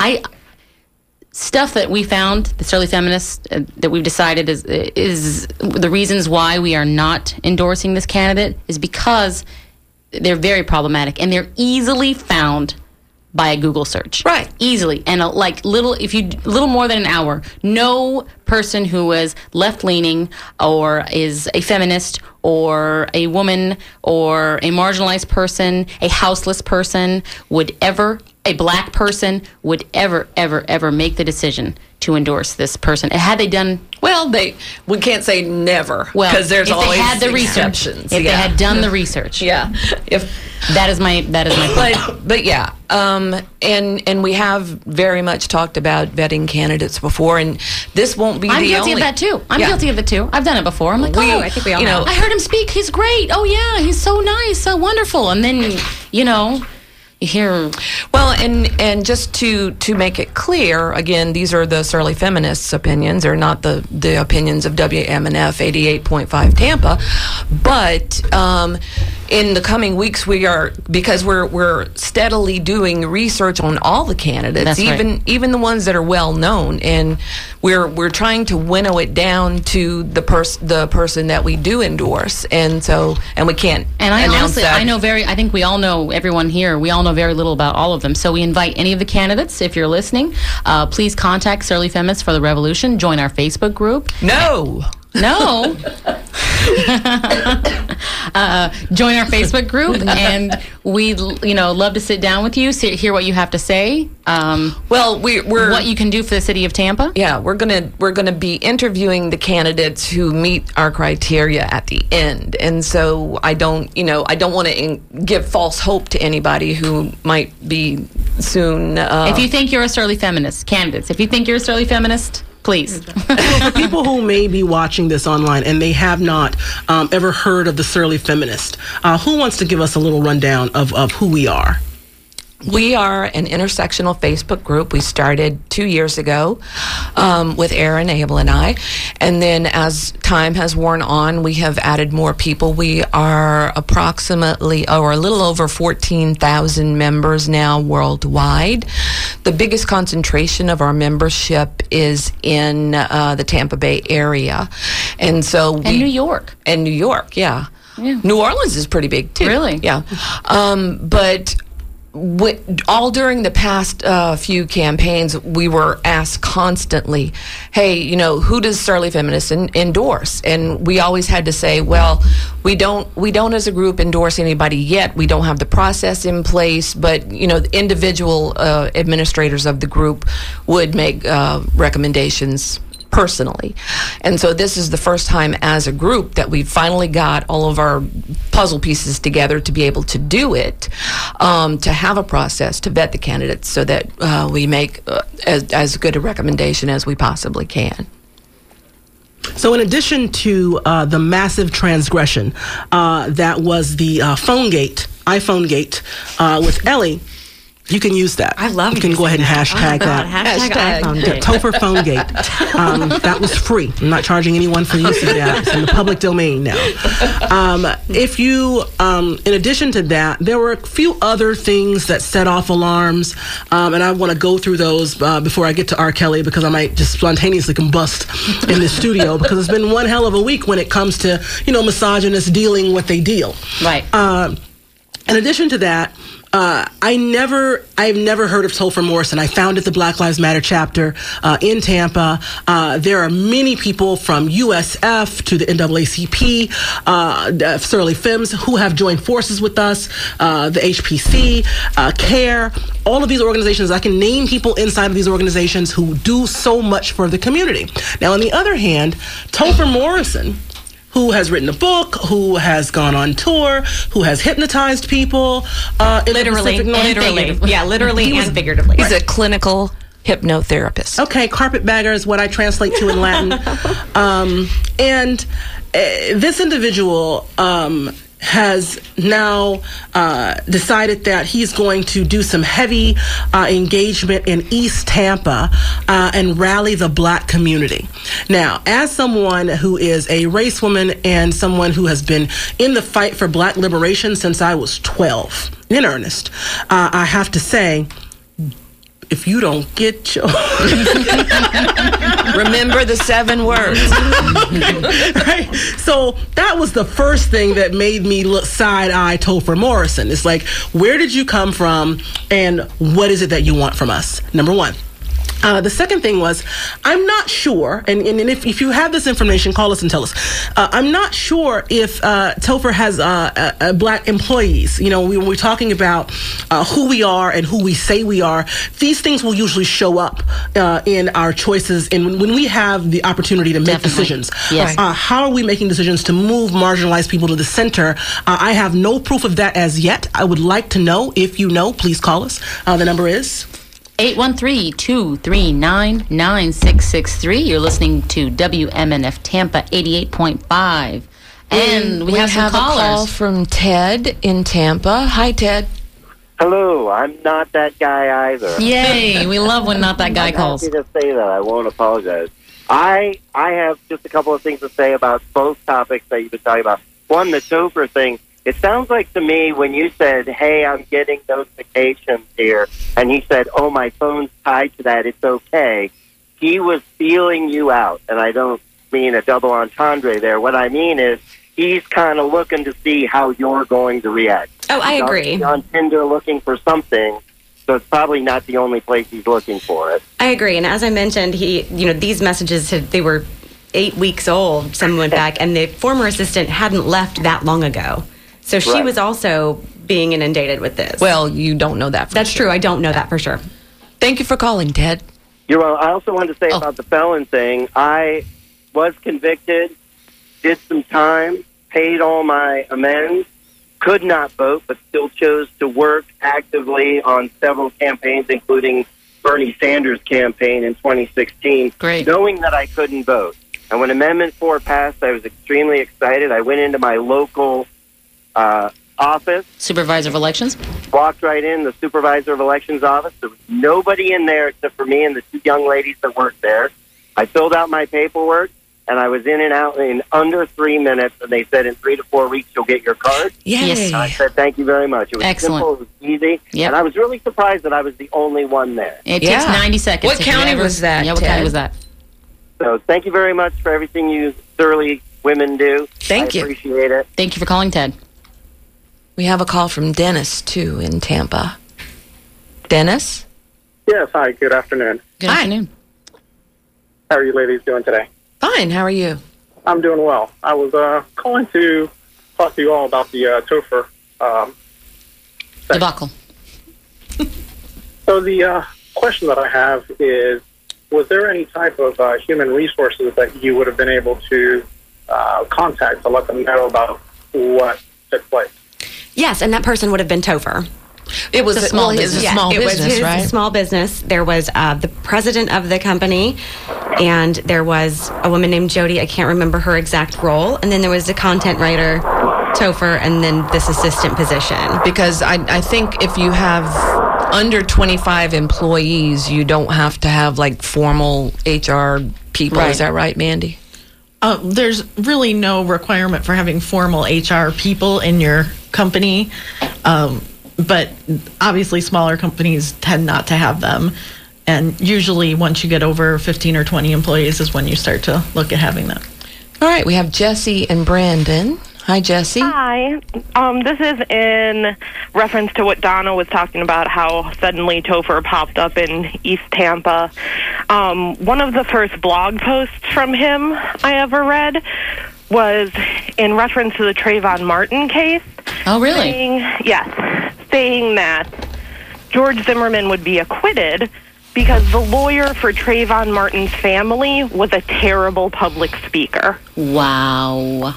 [SPEAKER 5] stuff that we found, the Surly Feminists, that we've decided is the reasons why we are not endorsing this candidate is because they're very problematic and they're easily found by a Google search.
[SPEAKER 6] Right.
[SPEAKER 5] Easily. And little more than an hour, no person who is left-leaning or is a feminist or a woman or a marginalized person, a houseless person a black person would ever make the decision to endorse this person. And had they done...
[SPEAKER 6] Well, we can't say never,
[SPEAKER 5] well,
[SPEAKER 6] because there's
[SPEAKER 5] if
[SPEAKER 6] always
[SPEAKER 5] they had the
[SPEAKER 6] exceptions.
[SPEAKER 5] research. If they had done the research.
[SPEAKER 6] Yeah.
[SPEAKER 5] That is my point.
[SPEAKER 6] But yeah, and we have very much talked about vetting candidates before, and this won't be
[SPEAKER 5] I'm
[SPEAKER 6] the
[SPEAKER 5] guilty
[SPEAKER 6] only...
[SPEAKER 5] of that too. I'm guilty of it too. I've done it before. I'm like,
[SPEAKER 7] I think we all know.
[SPEAKER 5] I heard him speak. He's great. Oh yeah, he's so nice, so wonderful. And then, you hear...
[SPEAKER 6] Well, and just to make it clear, again, these are the Surly Feminists' opinions. They're not the opinions of WMNF 88.5 Tampa. But in the coming weeks, because we're steadily doing research on all the candidates, even the ones that are well known, and we're trying to winnow it down to the person that we do endorse, and we can't. And
[SPEAKER 5] I think we all know, everyone here, we all know very little about all of them. So we invite any of the candidates, if you're listening, please contact Surly Feminists for the Revolution. Join our Facebook group.
[SPEAKER 6] No.
[SPEAKER 5] Join our Facebook group, and we love to sit down with you, hear what you have to say.
[SPEAKER 6] Well, we're
[SPEAKER 5] what you can do for the city of Tampa.
[SPEAKER 6] Yeah, we're gonna be interviewing the candidates who meet our criteria at the end, and so I don't want to give false hope to anybody who might be soon.
[SPEAKER 5] If you think you're a Surly Feminist, candidates, if you think you're a Surly Feminist, please.
[SPEAKER 10] For people who may be watching this online and they have not ever heard of the Surly Feminist, who wants to give us a little rundown of who we are?
[SPEAKER 6] We are an intersectional Facebook group. We started 2 years ago with Aaron, Abel, and I. And then as time has worn on, we have added more people. We are approximately, or a little over 14,000 members now worldwide. The biggest concentration of our membership is in the Tampa Bay area. And so
[SPEAKER 5] and New York.
[SPEAKER 6] And New York, yeah.
[SPEAKER 5] Yeah.
[SPEAKER 6] New Orleans is pretty big, too.
[SPEAKER 5] Really?
[SPEAKER 6] Yeah. But all during the past few campaigns, we were asked constantly, hey, who does Surly Feminists endorse? And we always had to say, well, we don't as a group endorse anybody yet. We don't have the process in place, but, the individual administrators of the group would make recommendations personally. And so this is the first time as a group that we've finally got all of our puzzle pieces together to be able to do it, to have a process to vet the candidates so that we make as good a recommendation as we possibly can.
[SPEAKER 10] So in addition to the massive transgression that was the iPhone gate with Ellie, you can use that.
[SPEAKER 7] I love.
[SPEAKER 10] You can go ahead and hashtag that.
[SPEAKER 7] Hashtag iPhone
[SPEAKER 10] Gate. Topher Phone Gate. That was free. I'm not charging anyone for use of that. It's in the public domain now. If you, in addition to that, there were a few other things that set off alarms, and I want to go through those before I get to R. Kelly, because I might just spontaneously combust in the studio, because it's been one hell of a week when it comes to misogynists dealing what they deal.
[SPEAKER 5] Right.
[SPEAKER 10] In addition to that, I've never heard of Topher Morrison. I founded the Black Lives Matter chapter in Tampa. There are many people from USF to the NAACP, Surly Femmes, who have joined forces with us, the HPC, CARE, all of these organizations. I can name people inside of these organizations who do so much for the community. Now, on the other hand, Topher Morrison, who has written a book, who has gone on tour, who has hypnotized people.
[SPEAKER 7] Literally and figuratively. Yeah, literally and figuratively.
[SPEAKER 6] He's a clinical hypnotherapist.
[SPEAKER 10] Okay, carpetbagger is what I translate to in Latin. And this individual has now decided that he's going to do some heavy engagement in East Tampa and rally the Black community. Now, as someone who is a race woman and someone who has been in the fight for Black liberation since I was 12, in earnest, I have to say, if you don't get your...
[SPEAKER 6] Remember the 7 words.
[SPEAKER 10] Right? So that was the first thing that made me look side-eye Topher Morrison. It's like, where did you come from, and what is it that you want from us? Number one. The second thing was, I'm not sure, and if you have this information, call us and tell us. I'm not sure if Topher has Black employees. When we're talking about who we are and who we say we are, these things will usually show up in our choices. And when we have the opportunity to make decisions,
[SPEAKER 5] yes.
[SPEAKER 10] How are we making decisions to move marginalized people to the center? I have no proof of that as yet. I would like to know. If you know, please call us. The number is
[SPEAKER 5] 813-239-9663. You're listening to WMNF Tampa 88.5. And we have some callers.
[SPEAKER 6] A call from Ted in Tampa. Hi, Ted.
[SPEAKER 12] Hello, I'm not that guy either.
[SPEAKER 5] Yay, we love when not that guy calls.
[SPEAKER 12] I'm happy to say that. I won't apologize. I have just a couple of things to say about both topics that you've been talking about. One, the Topher thing. It sounds like to me when you said, hey, I'm getting notifications here, and he said, oh, my phone's tied to that, it's okay, he was feeling you out. And I don't mean a double entendre there. What I mean is he's kind of looking to see how you're going to react.
[SPEAKER 7] Oh, I agree.
[SPEAKER 12] He's on Tinder looking for something, so it's probably not the only place he's looking for it.
[SPEAKER 7] I agree. And as I mentioned, these messages, they were 8 weeks old. Someone went back, and the former assistant hadn't left that long ago. So she
[SPEAKER 6] Right.
[SPEAKER 7] was also being inundated with this.
[SPEAKER 6] Well, you don't know that for
[SPEAKER 7] That's
[SPEAKER 6] sure.
[SPEAKER 7] true. I don't know that for sure.
[SPEAKER 6] Thank you for calling, Ted.
[SPEAKER 12] You're well. I also wanted to say about the felon thing. I was convicted, did some time, paid all my amends, could not vote, but still chose to work actively on several campaigns, including Bernie Sanders' campaign in 2016, knowing that I couldn't vote. And when Amendment 4 passed, I was extremely excited. I went into my local office.
[SPEAKER 5] Supervisor of Elections?
[SPEAKER 12] Walked right in, the Supervisor of Elections office. There was nobody in there except for me and the two young ladies that worked there. I filled out my paperwork, and I was in and out in under 3 minutes, and they said in 3 to 4 weeks you'll get your card.
[SPEAKER 5] Yes.
[SPEAKER 12] And I said thank you very much. It was
[SPEAKER 5] Excellent.
[SPEAKER 12] simple, it was easy, and I was really surprised that I was the only one there.
[SPEAKER 5] It takes 90 seconds.
[SPEAKER 6] What
[SPEAKER 5] if you
[SPEAKER 6] county
[SPEAKER 5] ever-
[SPEAKER 6] was that,
[SPEAKER 5] Yeah, what
[SPEAKER 6] Ted?
[SPEAKER 5] county was that?
[SPEAKER 12] So thank you very much for everything you thoroughly women do.
[SPEAKER 6] Thank
[SPEAKER 12] I
[SPEAKER 6] you.
[SPEAKER 12] appreciate it.
[SPEAKER 5] Thank you for calling, Ted.
[SPEAKER 6] We have a call from Dennis, too, in Tampa. Dennis?
[SPEAKER 13] Yes, hi, good afternoon.
[SPEAKER 5] Good afternoon.
[SPEAKER 13] How are you ladies doing today?
[SPEAKER 6] Fine, how are you?
[SPEAKER 13] I'm doing well. I was calling to talk to you all about the Topher
[SPEAKER 5] debacle.
[SPEAKER 13] So the question that I have is, was there any type of human resources that you would have been able to contact to let them know about what took place?
[SPEAKER 7] Yes, and that person would have been Topher.
[SPEAKER 6] It was a small business.
[SPEAKER 7] Yeah,
[SPEAKER 6] Small
[SPEAKER 7] it was
[SPEAKER 6] business,
[SPEAKER 7] his
[SPEAKER 6] right?
[SPEAKER 7] small business. There was the president of the company, and there was a woman named Jody. I can't remember her exact role. And then there was the content writer, Topher, and then this assistant position.
[SPEAKER 6] Because I think if you have under 25 employees, you don't have to have like formal HR people.
[SPEAKER 8] Right.
[SPEAKER 6] Is that right, Mandy?
[SPEAKER 8] There's really no requirement for having formal HR people in your company. But obviously smaller companies tend not to have them. And usually once you get over 15 or 20 employees is when you start to look at having them.
[SPEAKER 6] All right, we have Jesse and Brandon. Hi, Jesse.
[SPEAKER 14] Hi. This is in reference to what Donna was talking about, how suddenly Topher popped up in East Tampa. One of the first blog posts from him I ever read was in reference to the Trayvon Martin case.
[SPEAKER 5] Oh, really?
[SPEAKER 14] Saying that George Zimmerman would be acquitted because the lawyer for Trayvon Martin's family was a terrible public speaker.
[SPEAKER 5] Wow.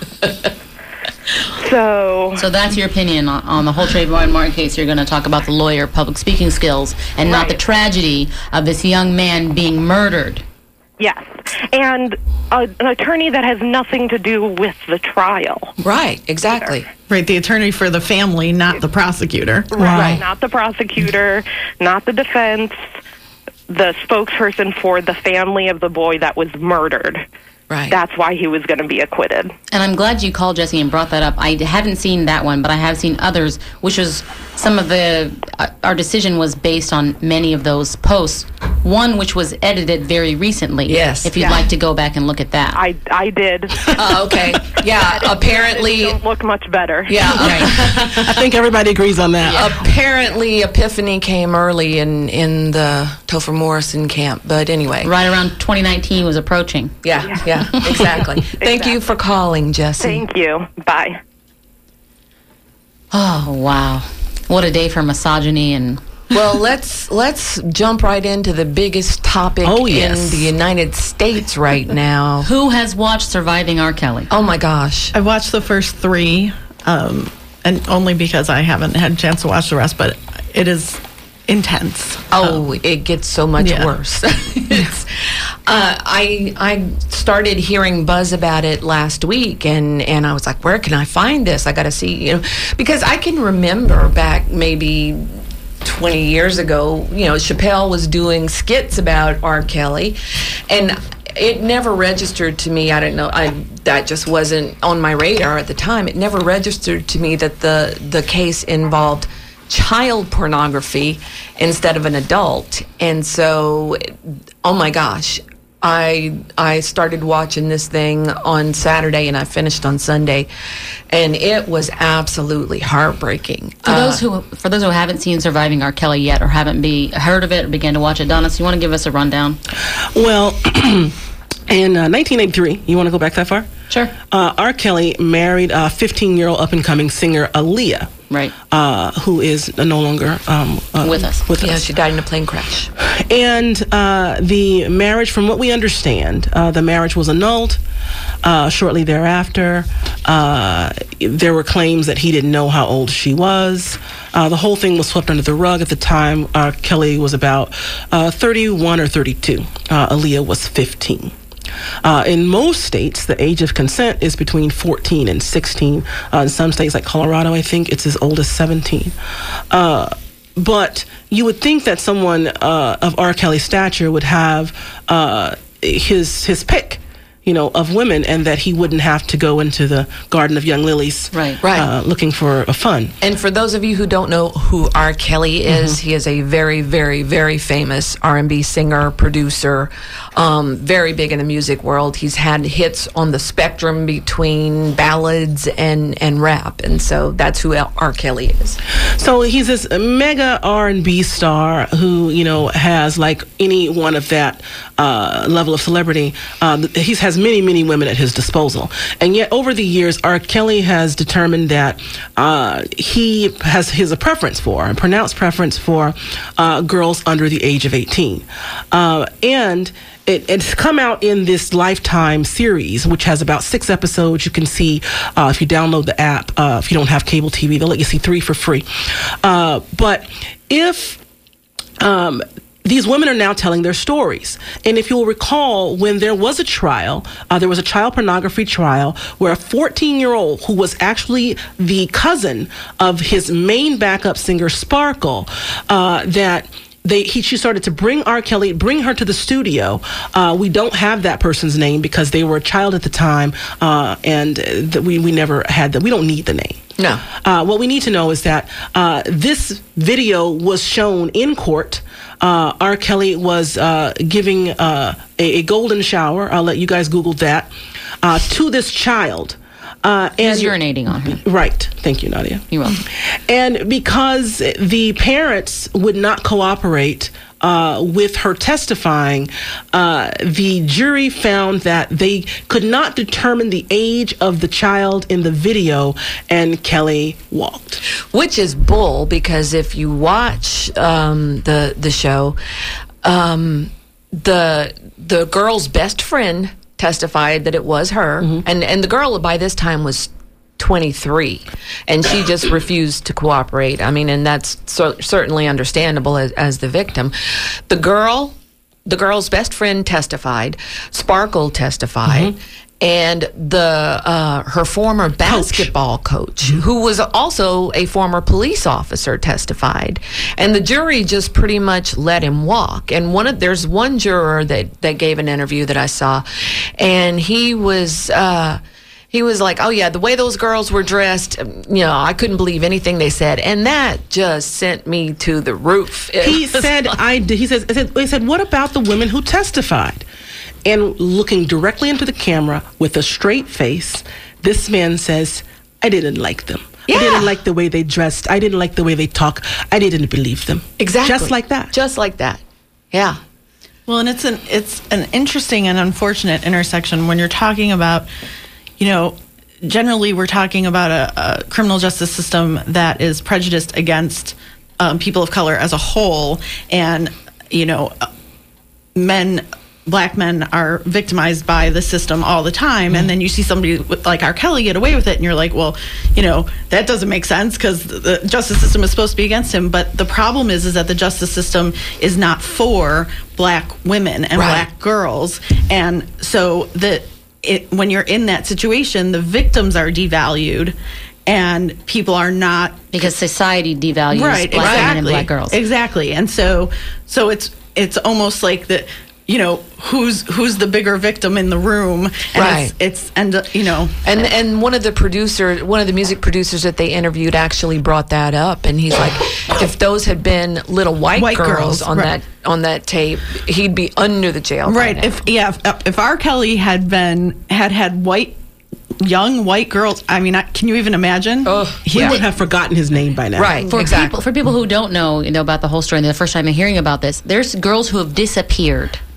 [SPEAKER 14] So
[SPEAKER 5] that's your opinion on the whole Trayvon Martin case. You're going to talk about the lawyer, public speaking skills, and not the tragedy of this young man being murdered.
[SPEAKER 14] Yes, and an attorney that has nothing to do with the trial.
[SPEAKER 6] Right, exactly.
[SPEAKER 8] Right, the attorney for the family, not the prosecutor.
[SPEAKER 14] Right, not the prosecutor, not the defense, the spokesperson for the family of the boy that was murdered.
[SPEAKER 6] Right.
[SPEAKER 14] That's why he was going to be acquitted.
[SPEAKER 5] And I'm glad you called, Jesse, and brought that up. I haven't seen that one, but I have seen others, which was some of the, our decision was based on many of those posts. One which was edited very recently.
[SPEAKER 6] Yes.
[SPEAKER 5] If you'd like to go back and look at that.
[SPEAKER 14] I did.
[SPEAKER 6] Okay. Yeah, apparently.
[SPEAKER 14] Don't look much better.
[SPEAKER 6] Yeah, right.
[SPEAKER 10] I think everybody agrees on that.
[SPEAKER 6] Apparently, Epiphany came early in the Topher Morrison camp, but anyway.
[SPEAKER 5] Right around 2019 was approaching.
[SPEAKER 6] Yeah, exactly. Thank you for calling, Jesse.
[SPEAKER 14] Thank you. Bye.
[SPEAKER 5] Oh, wow. What a day for misogyny and...
[SPEAKER 6] Well, let's jump right into the biggest topic in the United States right now.
[SPEAKER 5] Who has watched Surviving R. Kelly?
[SPEAKER 6] Oh, my gosh.
[SPEAKER 8] I watched the first 3, and only because I haven't had a chance to watch the rest, but it is intense.
[SPEAKER 6] Oh, it gets so much worse. I started hearing buzz about it last week, and I was like, where can I find this? I got to see, because I can remember back maybe 20 years ago, Chappelle was doing skits about R. Kelly, and it never registered to me. I don't know. That just wasn't on my radar at the time. It never registered to me that the case involved child pornography instead of an adult. And so, oh my gosh, I started watching this thing on Saturday and I finished on Sunday, and it was absolutely heartbreaking.
[SPEAKER 5] For those who haven't seen Surviving R. Kelly yet, or haven't heard of it or began to watch it, Donna, so you want to give us a rundown?
[SPEAKER 10] Well, In 1983, you want to go back that far?
[SPEAKER 5] Sure.
[SPEAKER 10] R. Kelly married a 15-year-old up-and-coming singer, Aaliyah.
[SPEAKER 5] Right.
[SPEAKER 10] Who is no longer
[SPEAKER 5] with us.
[SPEAKER 6] Yeah, she died in a plane crash.
[SPEAKER 10] And the marriage, from what we understand, the marriage was annulled shortly thereafter. There were claims that he didn't know how old she was. The whole thing was swept under the rug. At the time, Kelly was about 31 or 32. Aaliyah was 15. In most states, the age of consent is between 14 and 16. In some states, like Colorado, I think it's as old as 17. But you would think that someone of R. Kelly's stature would have his pick, of women, and that he wouldn't have to go into the Garden of Young Lilies,
[SPEAKER 6] right.
[SPEAKER 10] Looking for a fun.
[SPEAKER 6] And for those of you who don't know who R. Kelly is, he is a very, very, very famous R&B singer, producer, very big in the music world. He's had hits on the spectrum between ballads and rap, and so that's who R. Kelly is.
[SPEAKER 10] So he's this mega R&B star who, has, like any one of that level of celebrity, he has many, many women at his disposal. And yet, over the years, R. Kelly has determined that he has a pronounced preference for girls under the age of 18. And it's come out in this Lifetime series, which has about 6 episodes. You can see if you download the app. If you don't have cable TV, they'll let you see 3 for free. But if these women are now telling their stories. And if you'll recall, when there was a trial, there was a child pornography trial where a 14-year-old who was actually the cousin of his main backup singer, Sparkle, she started to bring R. Kelly, bring her to the studio. We don't have that person's name because they were a child at the time, and we never had that. We don't need the name.
[SPEAKER 6] No.
[SPEAKER 10] What we need to know is that this video was shown in court. R. Kelly was giving a golden shower. I'll let you guys Google that, to this child.
[SPEAKER 5] He's urinating on her.
[SPEAKER 10] Right. Thank you, Nadia.
[SPEAKER 5] You're welcome.
[SPEAKER 10] And because the parents would not cooperate with her testifying, the jury found that they could not determine the age of the child in the video, and Kelly walked.
[SPEAKER 6] Which is bull, because if you watch the show, the girl's best friend testified that it was her, and the girl by this time was 23, and she just refused to cooperate. I mean, and that's certainly understandable as the victim. The girl's best friend testified. Sparkle testified. And her former basketball coach, who was also a former police officer, testified. And the jury just pretty much let him walk. And there's one juror that gave an interview that I saw, and he was like, "Oh yeah, the way those girls were dressed, I couldn't believe anything they said," and that just sent me to the roof.
[SPEAKER 10] He said, "What about the women who testified?" And looking directly into the camera with a straight face, this man says, "I didn't like them. Yeah. I didn't like the way they dressed. I didn't like the way they talk. I didn't believe them."
[SPEAKER 6] Exactly.
[SPEAKER 10] Just like that.
[SPEAKER 6] Just like that. Yeah.
[SPEAKER 8] Well, and it's an interesting and unfortunate intersection when you're talking about, generally we're talking about a criminal justice system that is prejudiced against people of color as a whole, and black men are victimized by the system all the time, and then you see somebody like R. Kelly get away with it, and you're like, well, that doesn't make sense because the justice system is supposed to be against him. But the problem is that the justice system is not for black women and black girls, and so when you're in that situation, the victims are devalued, and people are not,
[SPEAKER 5] because society devalues black women and black girls.
[SPEAKER 8] Exactly, and so it's almost like the. Who's the bigger victim in the room, and
[SPEAKER 6] and one of the music producers that they interviewed actually brought that up, and he's like, if those had been little white girls on that tape, he'd be under the jail.
[SPEAKER 8] Right. If R. Kelly had young white girls, I mean, can you even imagine?
[SPEAKER 10] He would have forgotten his name by now.
[SPEAKER 6] Right.
[SPEAKER 5] For people who don't know, about the whole story, and the first time they're hearing about this, there's girls who have disappeared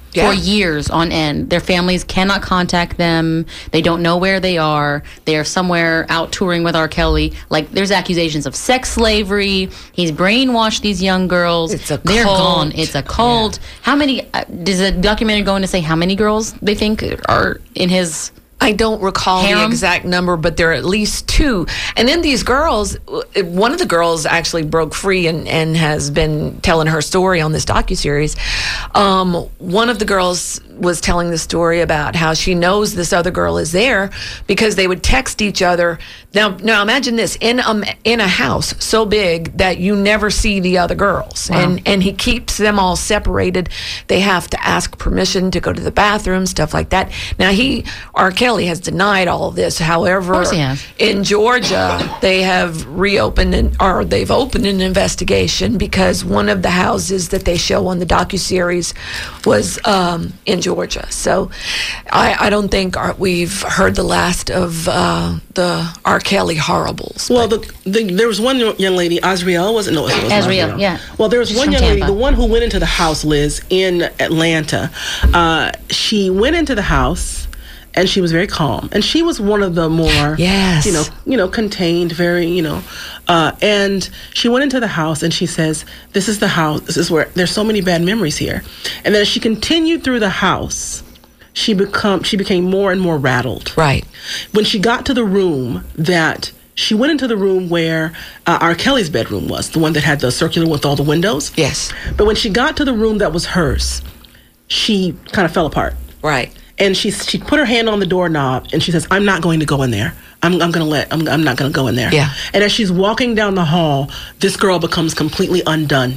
[SPEAKER 5] for years on end. Their families cannot contact them. They don't know where they are. They are somewhere out touring with R. Kelly. Like, there's accusations of sex slavery. He's brainwashed these young girls. They're gone. It's a cult. Yeah. How many, does the documentary go in to say how many girls they think are in his...
[SPEAKER 6] I don't recall the exact number, but there are at least 2. And then these girls, one of the girls actually broke free and has been telling her story on this docuseries. One of the girls was telling the story about how she knows this other girl is there because they would text each other. Now imagine this, in a house so big that you never see the other girls.
[SPEAKER 5] Wow.
[SPEAKER 6] And he keeps them all separated. They have to ask permission to go to the bathroom, stuff like that. Now R. Kelly has denied all of this. However,
[SPEAKER 5] of course he has.
[SPEAKER 6] In Georgia, they have they've opened an investigation because one of the houses that they show on the docuseries was in Georgia. So I don't think we've heard the last of the R. Kelly horribles.
[SPEAKER 10] Well, there was one young lady, Azriel, wasn't it?
[SPEAKER 5] Azriel, yeah.
[SPEAKER 10] Well, there was one young lady, the one who went into the house, Liz, in Atlanta. She went into the house and she was very calm. And she was one of the more, contained, very, and she went into the house and she says, this is the house, this is where there's so many bad memories here. And then as she continued through the house, she became more and more rattled.
[SPEAKER 6] Right.
[SPEAKER 10] When she got to the room she went into the room where R. Kelly's bedroom was, the one that had the circular with all the windows.
[SPEAKER 6] Yes.
[SPEAKER 10] But when she got to the room that was hers, she kind of fell apart.
[SPEAKER 6] Right.
[SPEAKER 10] And she put her hand on the doorknob and she says, I'm not going to go in there. I'm not going to go in there.
[SPEAKER 6] Yeah.
[SPEAKER 10] And as she's walking down the hall, this girl becomes completely undone.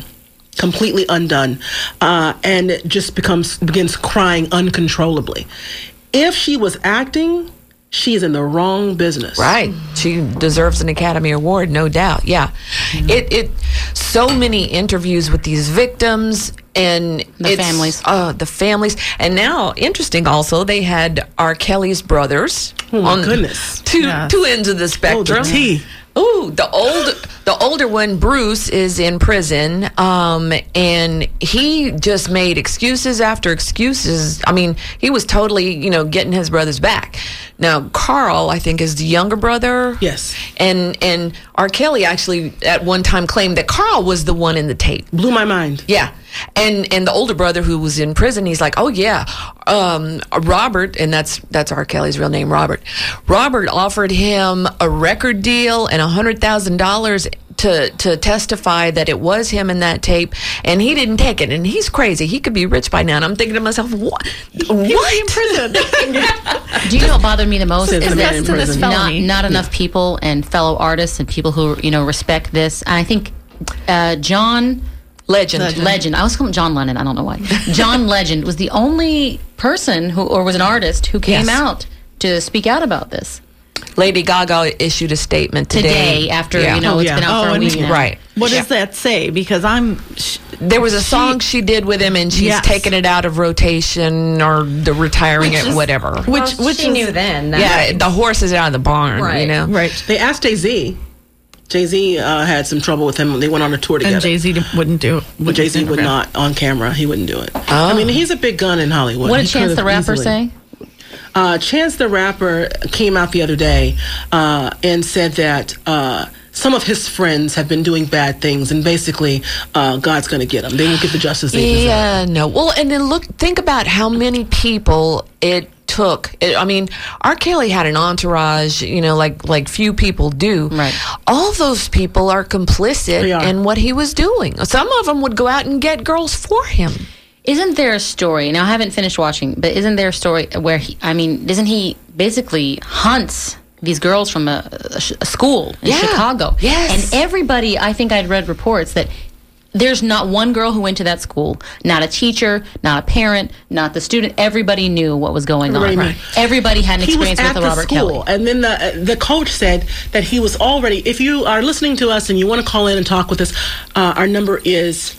[SPEAKER 10] And just begins crying uncontrollably. If she was acting, she is in the wrong business.
[SPEAKER 6] Right. She deserves an Academy Award, no doubt. Yeah. Mm-hmm. So many interviews with these victims and
[SPEAKER 5] the families.
[SPEAKER 6] The families. And now, interesting also, they had R. Kelly's brothers.
[SPEAKER 10] Oh my goodness.
[SPEAKER 6] Two ends of the spectrum.
[SPEAKER 10] Oh, the tea.
[SPEAKER 6] Ooh, the older one, Bruce, is in prison, and he just made excuses after excuses. I mean, he was totally, getting his brothers back. Now, Carl, I think, is the younger brother.
[SPEAKER 10] Yes.
[SPEAKER 6] And R. Kelly actually at one time claimed that Carl was the one in the tape.
[SPEAKER 10] Blew my mind.
[SPEAKER 6] Yeah. And the older brother who was in prison, he's like, oh yeah, Robert, and that's R. Kelly's real name, Robert. Robert offered him a record deal and $100,000 to testify that it was him in that tape, and he didn't take it. And he's crazy. He could be rich by now. And I'm thinking to myself, what? What?
[SPEAKER 10] In prison.
[SPEAKER 5] Do you know what bothered me the most is that not enough people and fellow artists and people who respect this. And I think John Legend. I was calling him John Lennon. I don't know why. John Legend was the only person was an artist who came out to speak out about this.
[SPEAKER 6] Lady Gaga issued a statement today
[SPEAKER 5] after it's been out for a week now.
[SPEAKER 6] Right.
[SPEAKER 8] What does that say? Because
[SPEAKER 6] there was a song she did with him, and she's taken it out of rotation or retiring it, whatever.
[SPEAKER 7] Which she knew then.
[SPEAKER 6] The horse is out of the barn.
[SPEAKER 8] Right.
[SPEAKER 10] Right. They asked Jay-Z. Jay-Z had some trouble with him. They went on a tour together.
[SPEAKER 8] And Jay-Z wouldn't do it.
[SPEAKER 10] But Jay-Z would not on camera. He wouldn't do it. Oh. I mean, he's a big gun in Hollywood.
[SPEAKER 5] What did Chance the Rapper say?
[SPEAKER 10] Chance the Rapper came out the other day and said that some of his friends have been doing bad things, and basically God's going to get them. They won't get the justice they deserve.
[SPEAKER 6] Yeah, no. Well, and then think about how many people it took. I mean, R. Kelly had an entourage, like few people do.
[SPEAKER 5] Right.
[SPEAKER 6] All those people are complicit in what he was doing. Some of them would go out and get girls for him.
[SPEAKER 5] Isn't there a story, now I haven't finished watching, but isn't there a story where doesn't he basically hunts these girls from a school in Chicago?
[SPEAKER 6] Yes.
[SPEAKER 5] And everybody, I think I'd read reports that there's not one girl who went to that school, not a teacher, not a parent, not the student. Everybody knew what was going on.
[SPEAKER 10] Right.
[SPEAKER 5] Everybody had an experience with Robert Kelly.
[SPEAKER 10] And then the coach said that he was already, if you are listening to us and you want to call in and talk with us, our number is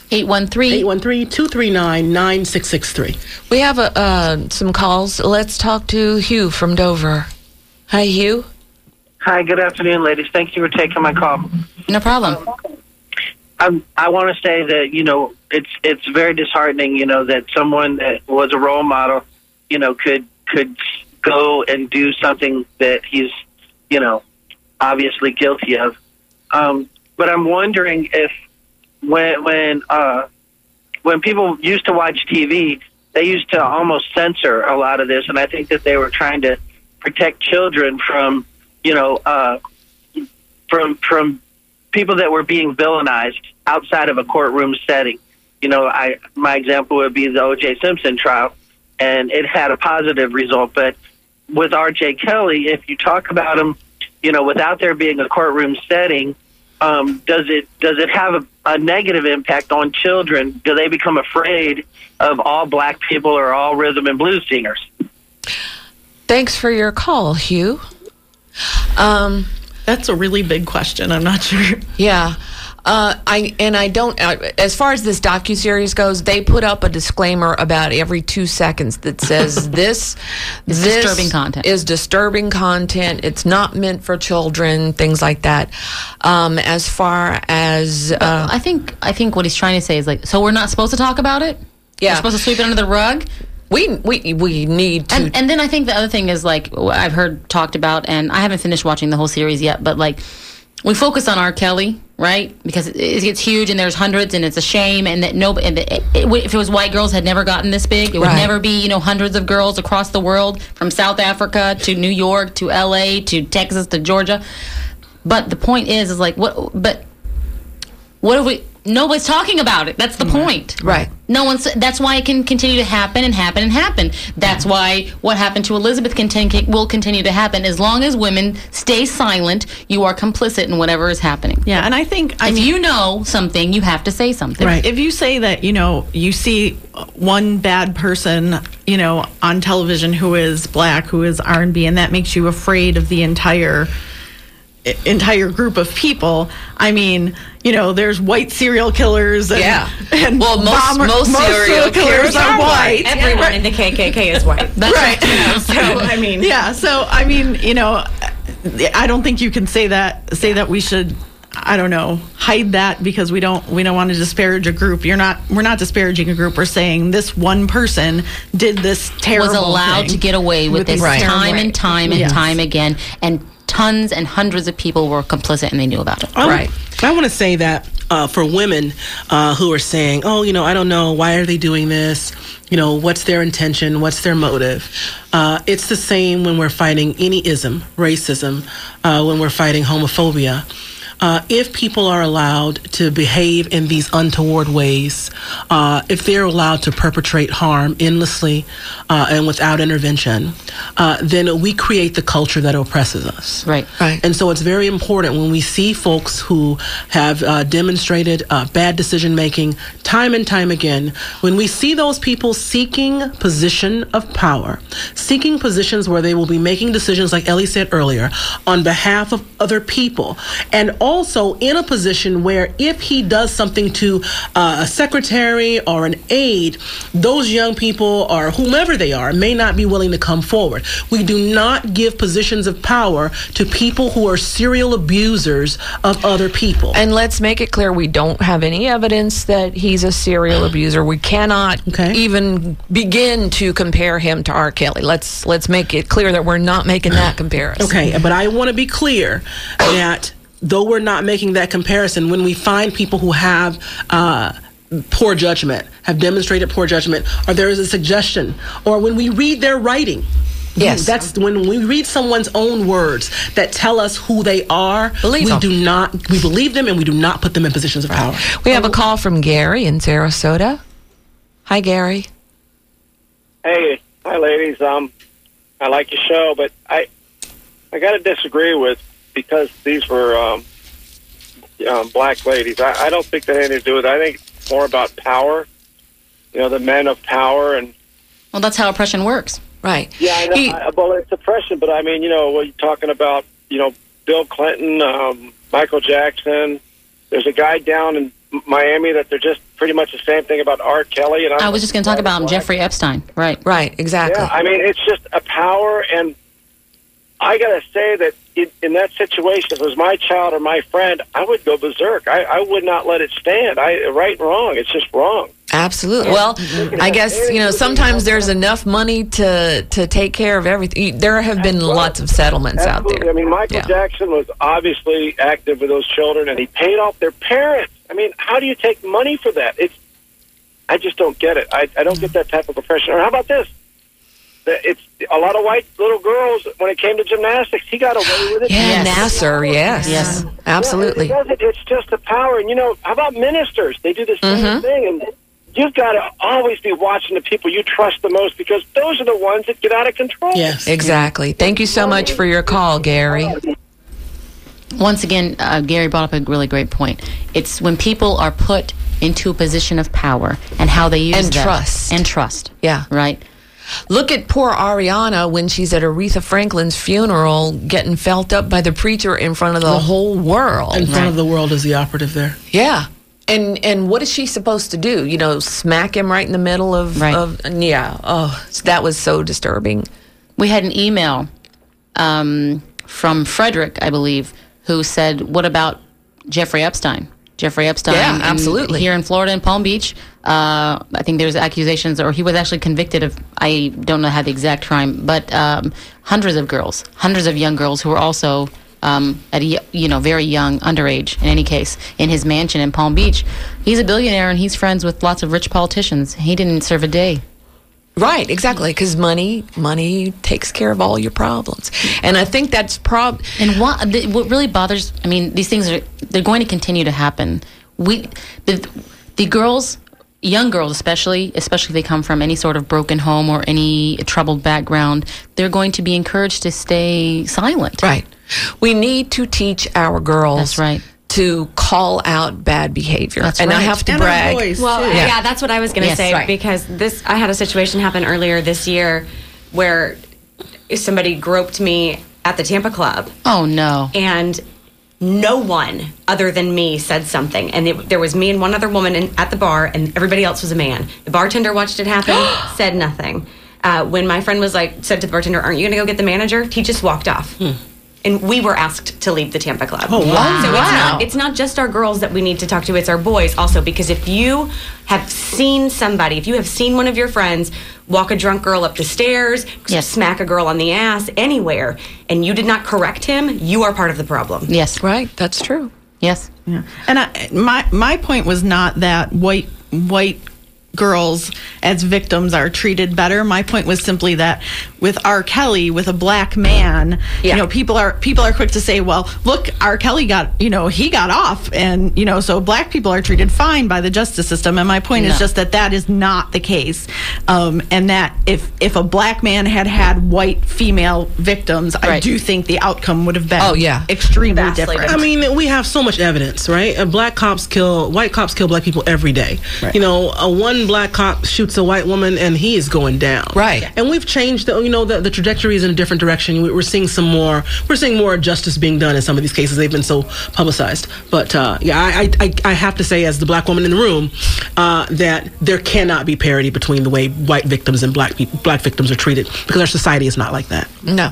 [SPEAKER 10] 813-239-9663.
[SPEAKER 6] We have some calls. Let's talk to Hugh from Dover. Hi, Hugh.
[SPEAKER 15] Hi, good afternoon, ladies. Thank you for taking my call.
[SPEAKER 5] No problem.
[SPEAKER 15] I want to say that, you know, it's very disheartening, you know, that someone that was a role model, you know, could go and do something that he's, you know, obviously guilty of. But I'm wondering if when people used to watch TV, they used to almost censor a lot of this, and I think that they were trying to protect children from, you know, from people that were being villainized outside of a courtroom setting. You know, my example would be the O.J. Simpson trial, and it had a positive result. But with R.J. Kelly, if you talk about him, you know, without there being a courtroom setting, does it have a negative impact on children? Do they become afraid of all black people or all rhythm and blues singers?
[SPEAKER 6] Thanks for your call, Hugh.
[SPEAKER 8] That's a really big question. I'm not sure.
[SPEAKER 6] Yeah. I don't, as far as this docuseries goes, they put up a disclaimer about every 2 seconds that says this
[SPEAKER 5] disturbing content.
[SPEAKER 6] Is disturbing content. It's not meant for children, things like that. As far as
[SPEAKER 5] I think what he's trying to say is like, so we're not supposed to talk about it?
[SPEAKER 6] Yeah.
[SPEAKER 5] We're supposed to sweep it under the rug?
[SPEAKER 6] We need to.
[SPEAKER 5] And then I think the other thing is, like, I've heard talked about, and I haven't finished watching the whole series yet, but like, we focus on R. Kelly, right? Because it gets huge, and there's hundreds, and it's a shame, and that if it was white girls had never gotten this big, it would never be, you know, hundreds of girls across the world, from South Africa to New York to L.A. to Texas to Georgia. But the point is like, what have we? Nobody's talking about it. That's the point.
[SPEAKER 6] Right.
[SPEAKER 5] No one's. That's why it can continue to happen and happen and happen. That's why what happened to Elizabeth will continue to happen. As long as women stay silent, you are complicit in whatever is happening.
[SPEAKER 8] Yeah, and I think
[SPEAKER 5] if you know something, you have to say something.
[SPEAKER 8] Right. If you say that, you know, you see one bad person, you know, on television who is black, who is R&B, and that makes you afraid of the entire group of people. I mean, you know, there's white serial killers and
[SPEAKER 6] well, most serial killers are white.
[SPEAKER 7] Everyone in the KKK is white.
[SPEAKER 8] That's right. So I mean, you know, I don't think you can say that we should, I don't know, hide that because we don't want to disparage a group. We're not disparaging a group. We're saying this one person did this terrible
[SPEAKER 5] was allowed
[SPEAKER 8] thing
[SPEAKER 5] to get away with this time and time and time again, and tons and hundreds of people were complicit and they knew about it.
[SPEAKER 10] Right. I want to say that for women who are saying, oh, you know, I don't know, why are they doing this? You know, what's their intention? What's their motive? It's the same when we're fighting any ism, racism, when we're fighting homophobia. If people are allowed to behave in these untoward ways, if they're allowed to perpetrate harm endlessly and without intervention, then we create the culture that oppresses us.
[SPEAKER 5] Right.
[SPEAKER 10] And so it's very important when we see folks who have demonstrated bad decision making time and time again, when we see those people seeking position of power, seeking positions where they will be making decisions, like Ellie said earlier, on behalf of other people, and also in a position where if he does something to a secretary or an aide, those young people or whomever they are may not be willing to come forward. We do not give positions of power to people who are serial abusers of other people.
[SPEAKER 6] And let's make it clear, we don't have any evidence that he's a serial abuser. We cannot even begin to compare him to R. Kelly. Let's make it clear that we're not making that comparison.
[SPEAKER 10] Okay, but I want to be clear that though we're not making that comparison, when we find people who have poor judgment, have demonstrated poor judgment, or there is a suggestion, or when we read their writing,
[SPEAKER 6] yes,
[SPEAKER 10] that's when we read someone's own words that tell us who they are. We believe them, and we do not put them in positions of power.
[SPEAKER 6] We have a call from Gary in Sarasota. Hi, Gary.
[SPEAKER 16] Hey, hi, ladies. I like your show, but I got to disagree with, because these were black ladies. I don't think that had anything to do with it. I think it's more about power. You know, the men of power, and
[SPEAKER 5] well, that's how oppression works,
[SPEAKER 6] right?
[SPEAKER 16] Yeah, I know. Well, it's oppression, but I mean, you know, what you're talking about, you know, Bill Clinton, Michael Jackson. There's a guy down in Miami that they're just pretty much the same thing about R. Kelly. And
[SPEAKER 5] I was just going to talk about Jeffrey Epstein. Right,
[SPEAKER 6] exactly.
[SPEAKER 16] Yeah, I mean, it's just a power, and I got to say that in that situation, if it was my child or my friend, I would go berserk. I would not let it stand. Right and wrong, it's just wrong.
[SPEAKER 6] Absolutely. Well, I guess, sometimes there's enough money to take care of everything. There have been lots of settlements out there.
[SPEAKER 16] I mean, Michael Jackson was obviously active with those children, and he paid off their parents. I mean, how do you take money for that? I just don't get it. I don't get that type of oppression. Or how about this? It's a lot of white little girls, when it came to gymnastics, he got away with it.
[SPEAKER 6] Yeah, Nasser, yes. Absolutely.
[SPEAKER 16] Yeah, it's just the power. And, how about ministers? They do the same thing, and you've got to always be watching the people you trust the most, because those are the ones that get out of control.
[SPEAKER 6] Yes. Exactly. Thank you so much for your call, Gary.
[SPEAKER 5] Once again, Gary brought up a really great point. It's when people are put into a position of power and how they use that. And trust.
[SPEAKER 6] Yeah.
[SPEAKER 5] Right?
[SPEAKER 6] Look at poor Ariana when she's at Aretha Franklin's funeral getting felt up by the preacher in front of the whole world.
[SPEAKER 10] In front of the world is the operative there.
[SPEAKER 6] Yeah. And what is she supposed to do? Smack him right in the middle of that was so disturbing.
[SPEAKER 5] We had an email from Frederick, I believe, who said, what about Jeffrey Epstein? Jeffrey Epstein,
[SPEAKER 6] absolutely.
[SPEAKER 5] Here in Florida, in Palm Beach, I think there's accusations, or he was actually convicted of, I don't know how the exact crime, but hundreds of young girls who were also at a very young, underage, in any case, in his mansion in Palm Beach. He's a billionaire, and he's friends with lots of rich politicians. He didn't serve a day.
[SPEAKER 6] Right, exactly, because money takes care of all your problems. And I think that's
[SPEAKER 5] And what really bothers, these things they're going to continue to happen. The girls, young girls especially if they come from any sort of broken home or any troubled background, they're going to be encouraged to stay silent.
[SPEAKER 6] Right. We need to teach our girls.
[SPEAKER 5] That's right.
[SPEAKER 6] To call out bad behavior.
[SPEAKER 5] That's
[SPEAKER 6] and
[SPEAKER 5] right.
[SPEAKER 6] I have to brag.
[SPEAKER 7] Well, that's what I was going to say, because I had a situation happen earlier this year where somebody groped me at the Tampa Club.
[SPEAKER 5] Oh, no.
[SPEAKER 7] And no one other than me said something. And there was me and one other woman at the bar, and everybody else was a man. The bartender watched it happen, said nothing. When my friend said to the bartender, "Aren't you going to go get the manager?" He just walked off. And we were asked to leave the Tampa Club.
[SPEAKER 10] Oh, wow.
[SPEAKER 7] So it's not just our girls that we need to talk to, it's our boys also. Because if you have seen one of your friends walk a drunk girl up the stairs, smack a girl on the ass, anywhere, and you did not correct him, you are part of the problem.
[SPEAKER 5] Yes.
[SPEAKER 6] Right, that's true.
[SPEAKER 5] Yes.
[SPEAKER 8] Yeah. And my point was not that white girls as victims are treated better. My point was simply that with R. Kelly, with a black man, people are quick to say, well, look, R. Kelly got off, and so black people are treated fine by the justice system. And my point is just that is not the case, and that if a black man had white female victims, I do think the outcome would have been extremely different.
[SPEAKER 10] I mean, we have so much evidence, right? White cops kill black people every day. Right. One black cop shoots a white woman and he is going down.
[SPEAKER 6] Right.
[SPEAKER 10] And we've changed the trajectory is in a different direction. We're seeing more justice being done in some of these cases. They've been so publicized. But I have to say, as the black woman in the room, that there cannot be parity between the way white victims and black victims are treated, because our society is not like that.
[SPEAKER 6] No.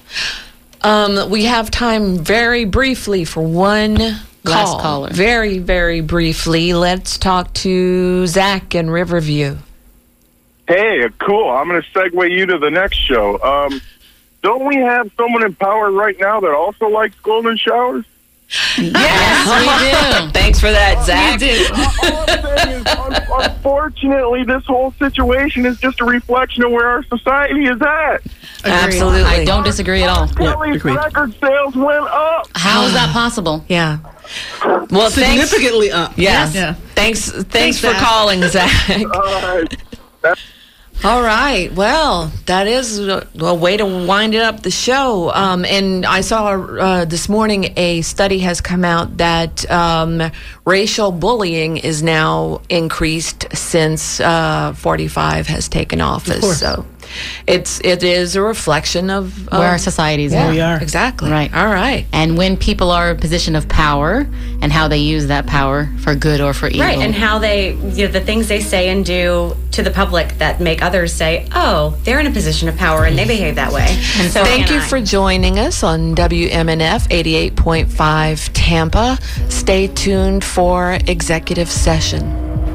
[SPEAKER 6] We have time very briefly for one
[SPEAKER 5] last caller.
[SPEAKER 6] Very, very briefly. Let's talk to Zach in Riverview.
[SPEAKER 17] Hey, cool. I'm going to segue you to the next show. Don't we have someone in power right now that also likes golden showers?
[SPEAKER 6] Yes, we do. Thanks for that, Zach.
[SPEAKER 17] We do. All I'm saying is, unfortunately, this whole situation is just a reflection of where our society is at.
[SPEAKER 5] Absolutely. I don't disagree at all.
[SPEAKER 17] Kelly's record sales went up.
[SPEAKER 5] How is that possible?
[SPEAKER 6] Yeah. Well,
[SPEAKER 10] significantly up.
[SPEAKER 6] Yes. Yeah. Thanks for
[SPEAKER 8] Zach.
[SPEAKER 6] Calling, Zach.
[SPEAKER 17] All right.
[SPEAKER 6] All right. Well, that is a way to wind it up the show. And I saw this morning a study has come out that racial bullying is now increased since 45 has taken office. So it is a reflection of
[SPEAKER 5] where our society is.
[SPEAKER 6] Yeah,
[SPEAKER 10] we are.
[SPEAKER 6] Exactly.
[SPEAKER 5] Right.
[SPEAKER 6] All right.
[SPEAKER 5] And when people are in a position of power and how they use that power for good or for evil.
[SPEAKER 7] Right, and how they, the things they say and do to the public that make others say, oh, they're in a position of power and they behave that way. And so
[SPEAKER 6] Thank you for joining us on WMNF 88.5 Tampa. Stay tuned for executive session.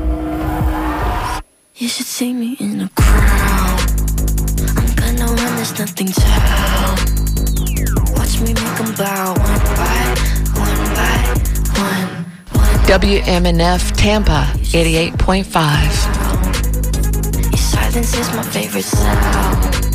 [SPEAKER 3] You should see me in a crowd. I'm gonna run, there's nothing to help. Watch me make them bow one by one.
[SPEAKER 6] WMNF Tampa 88.5.
[SPEAKER 3] Your silence is my favorite sound.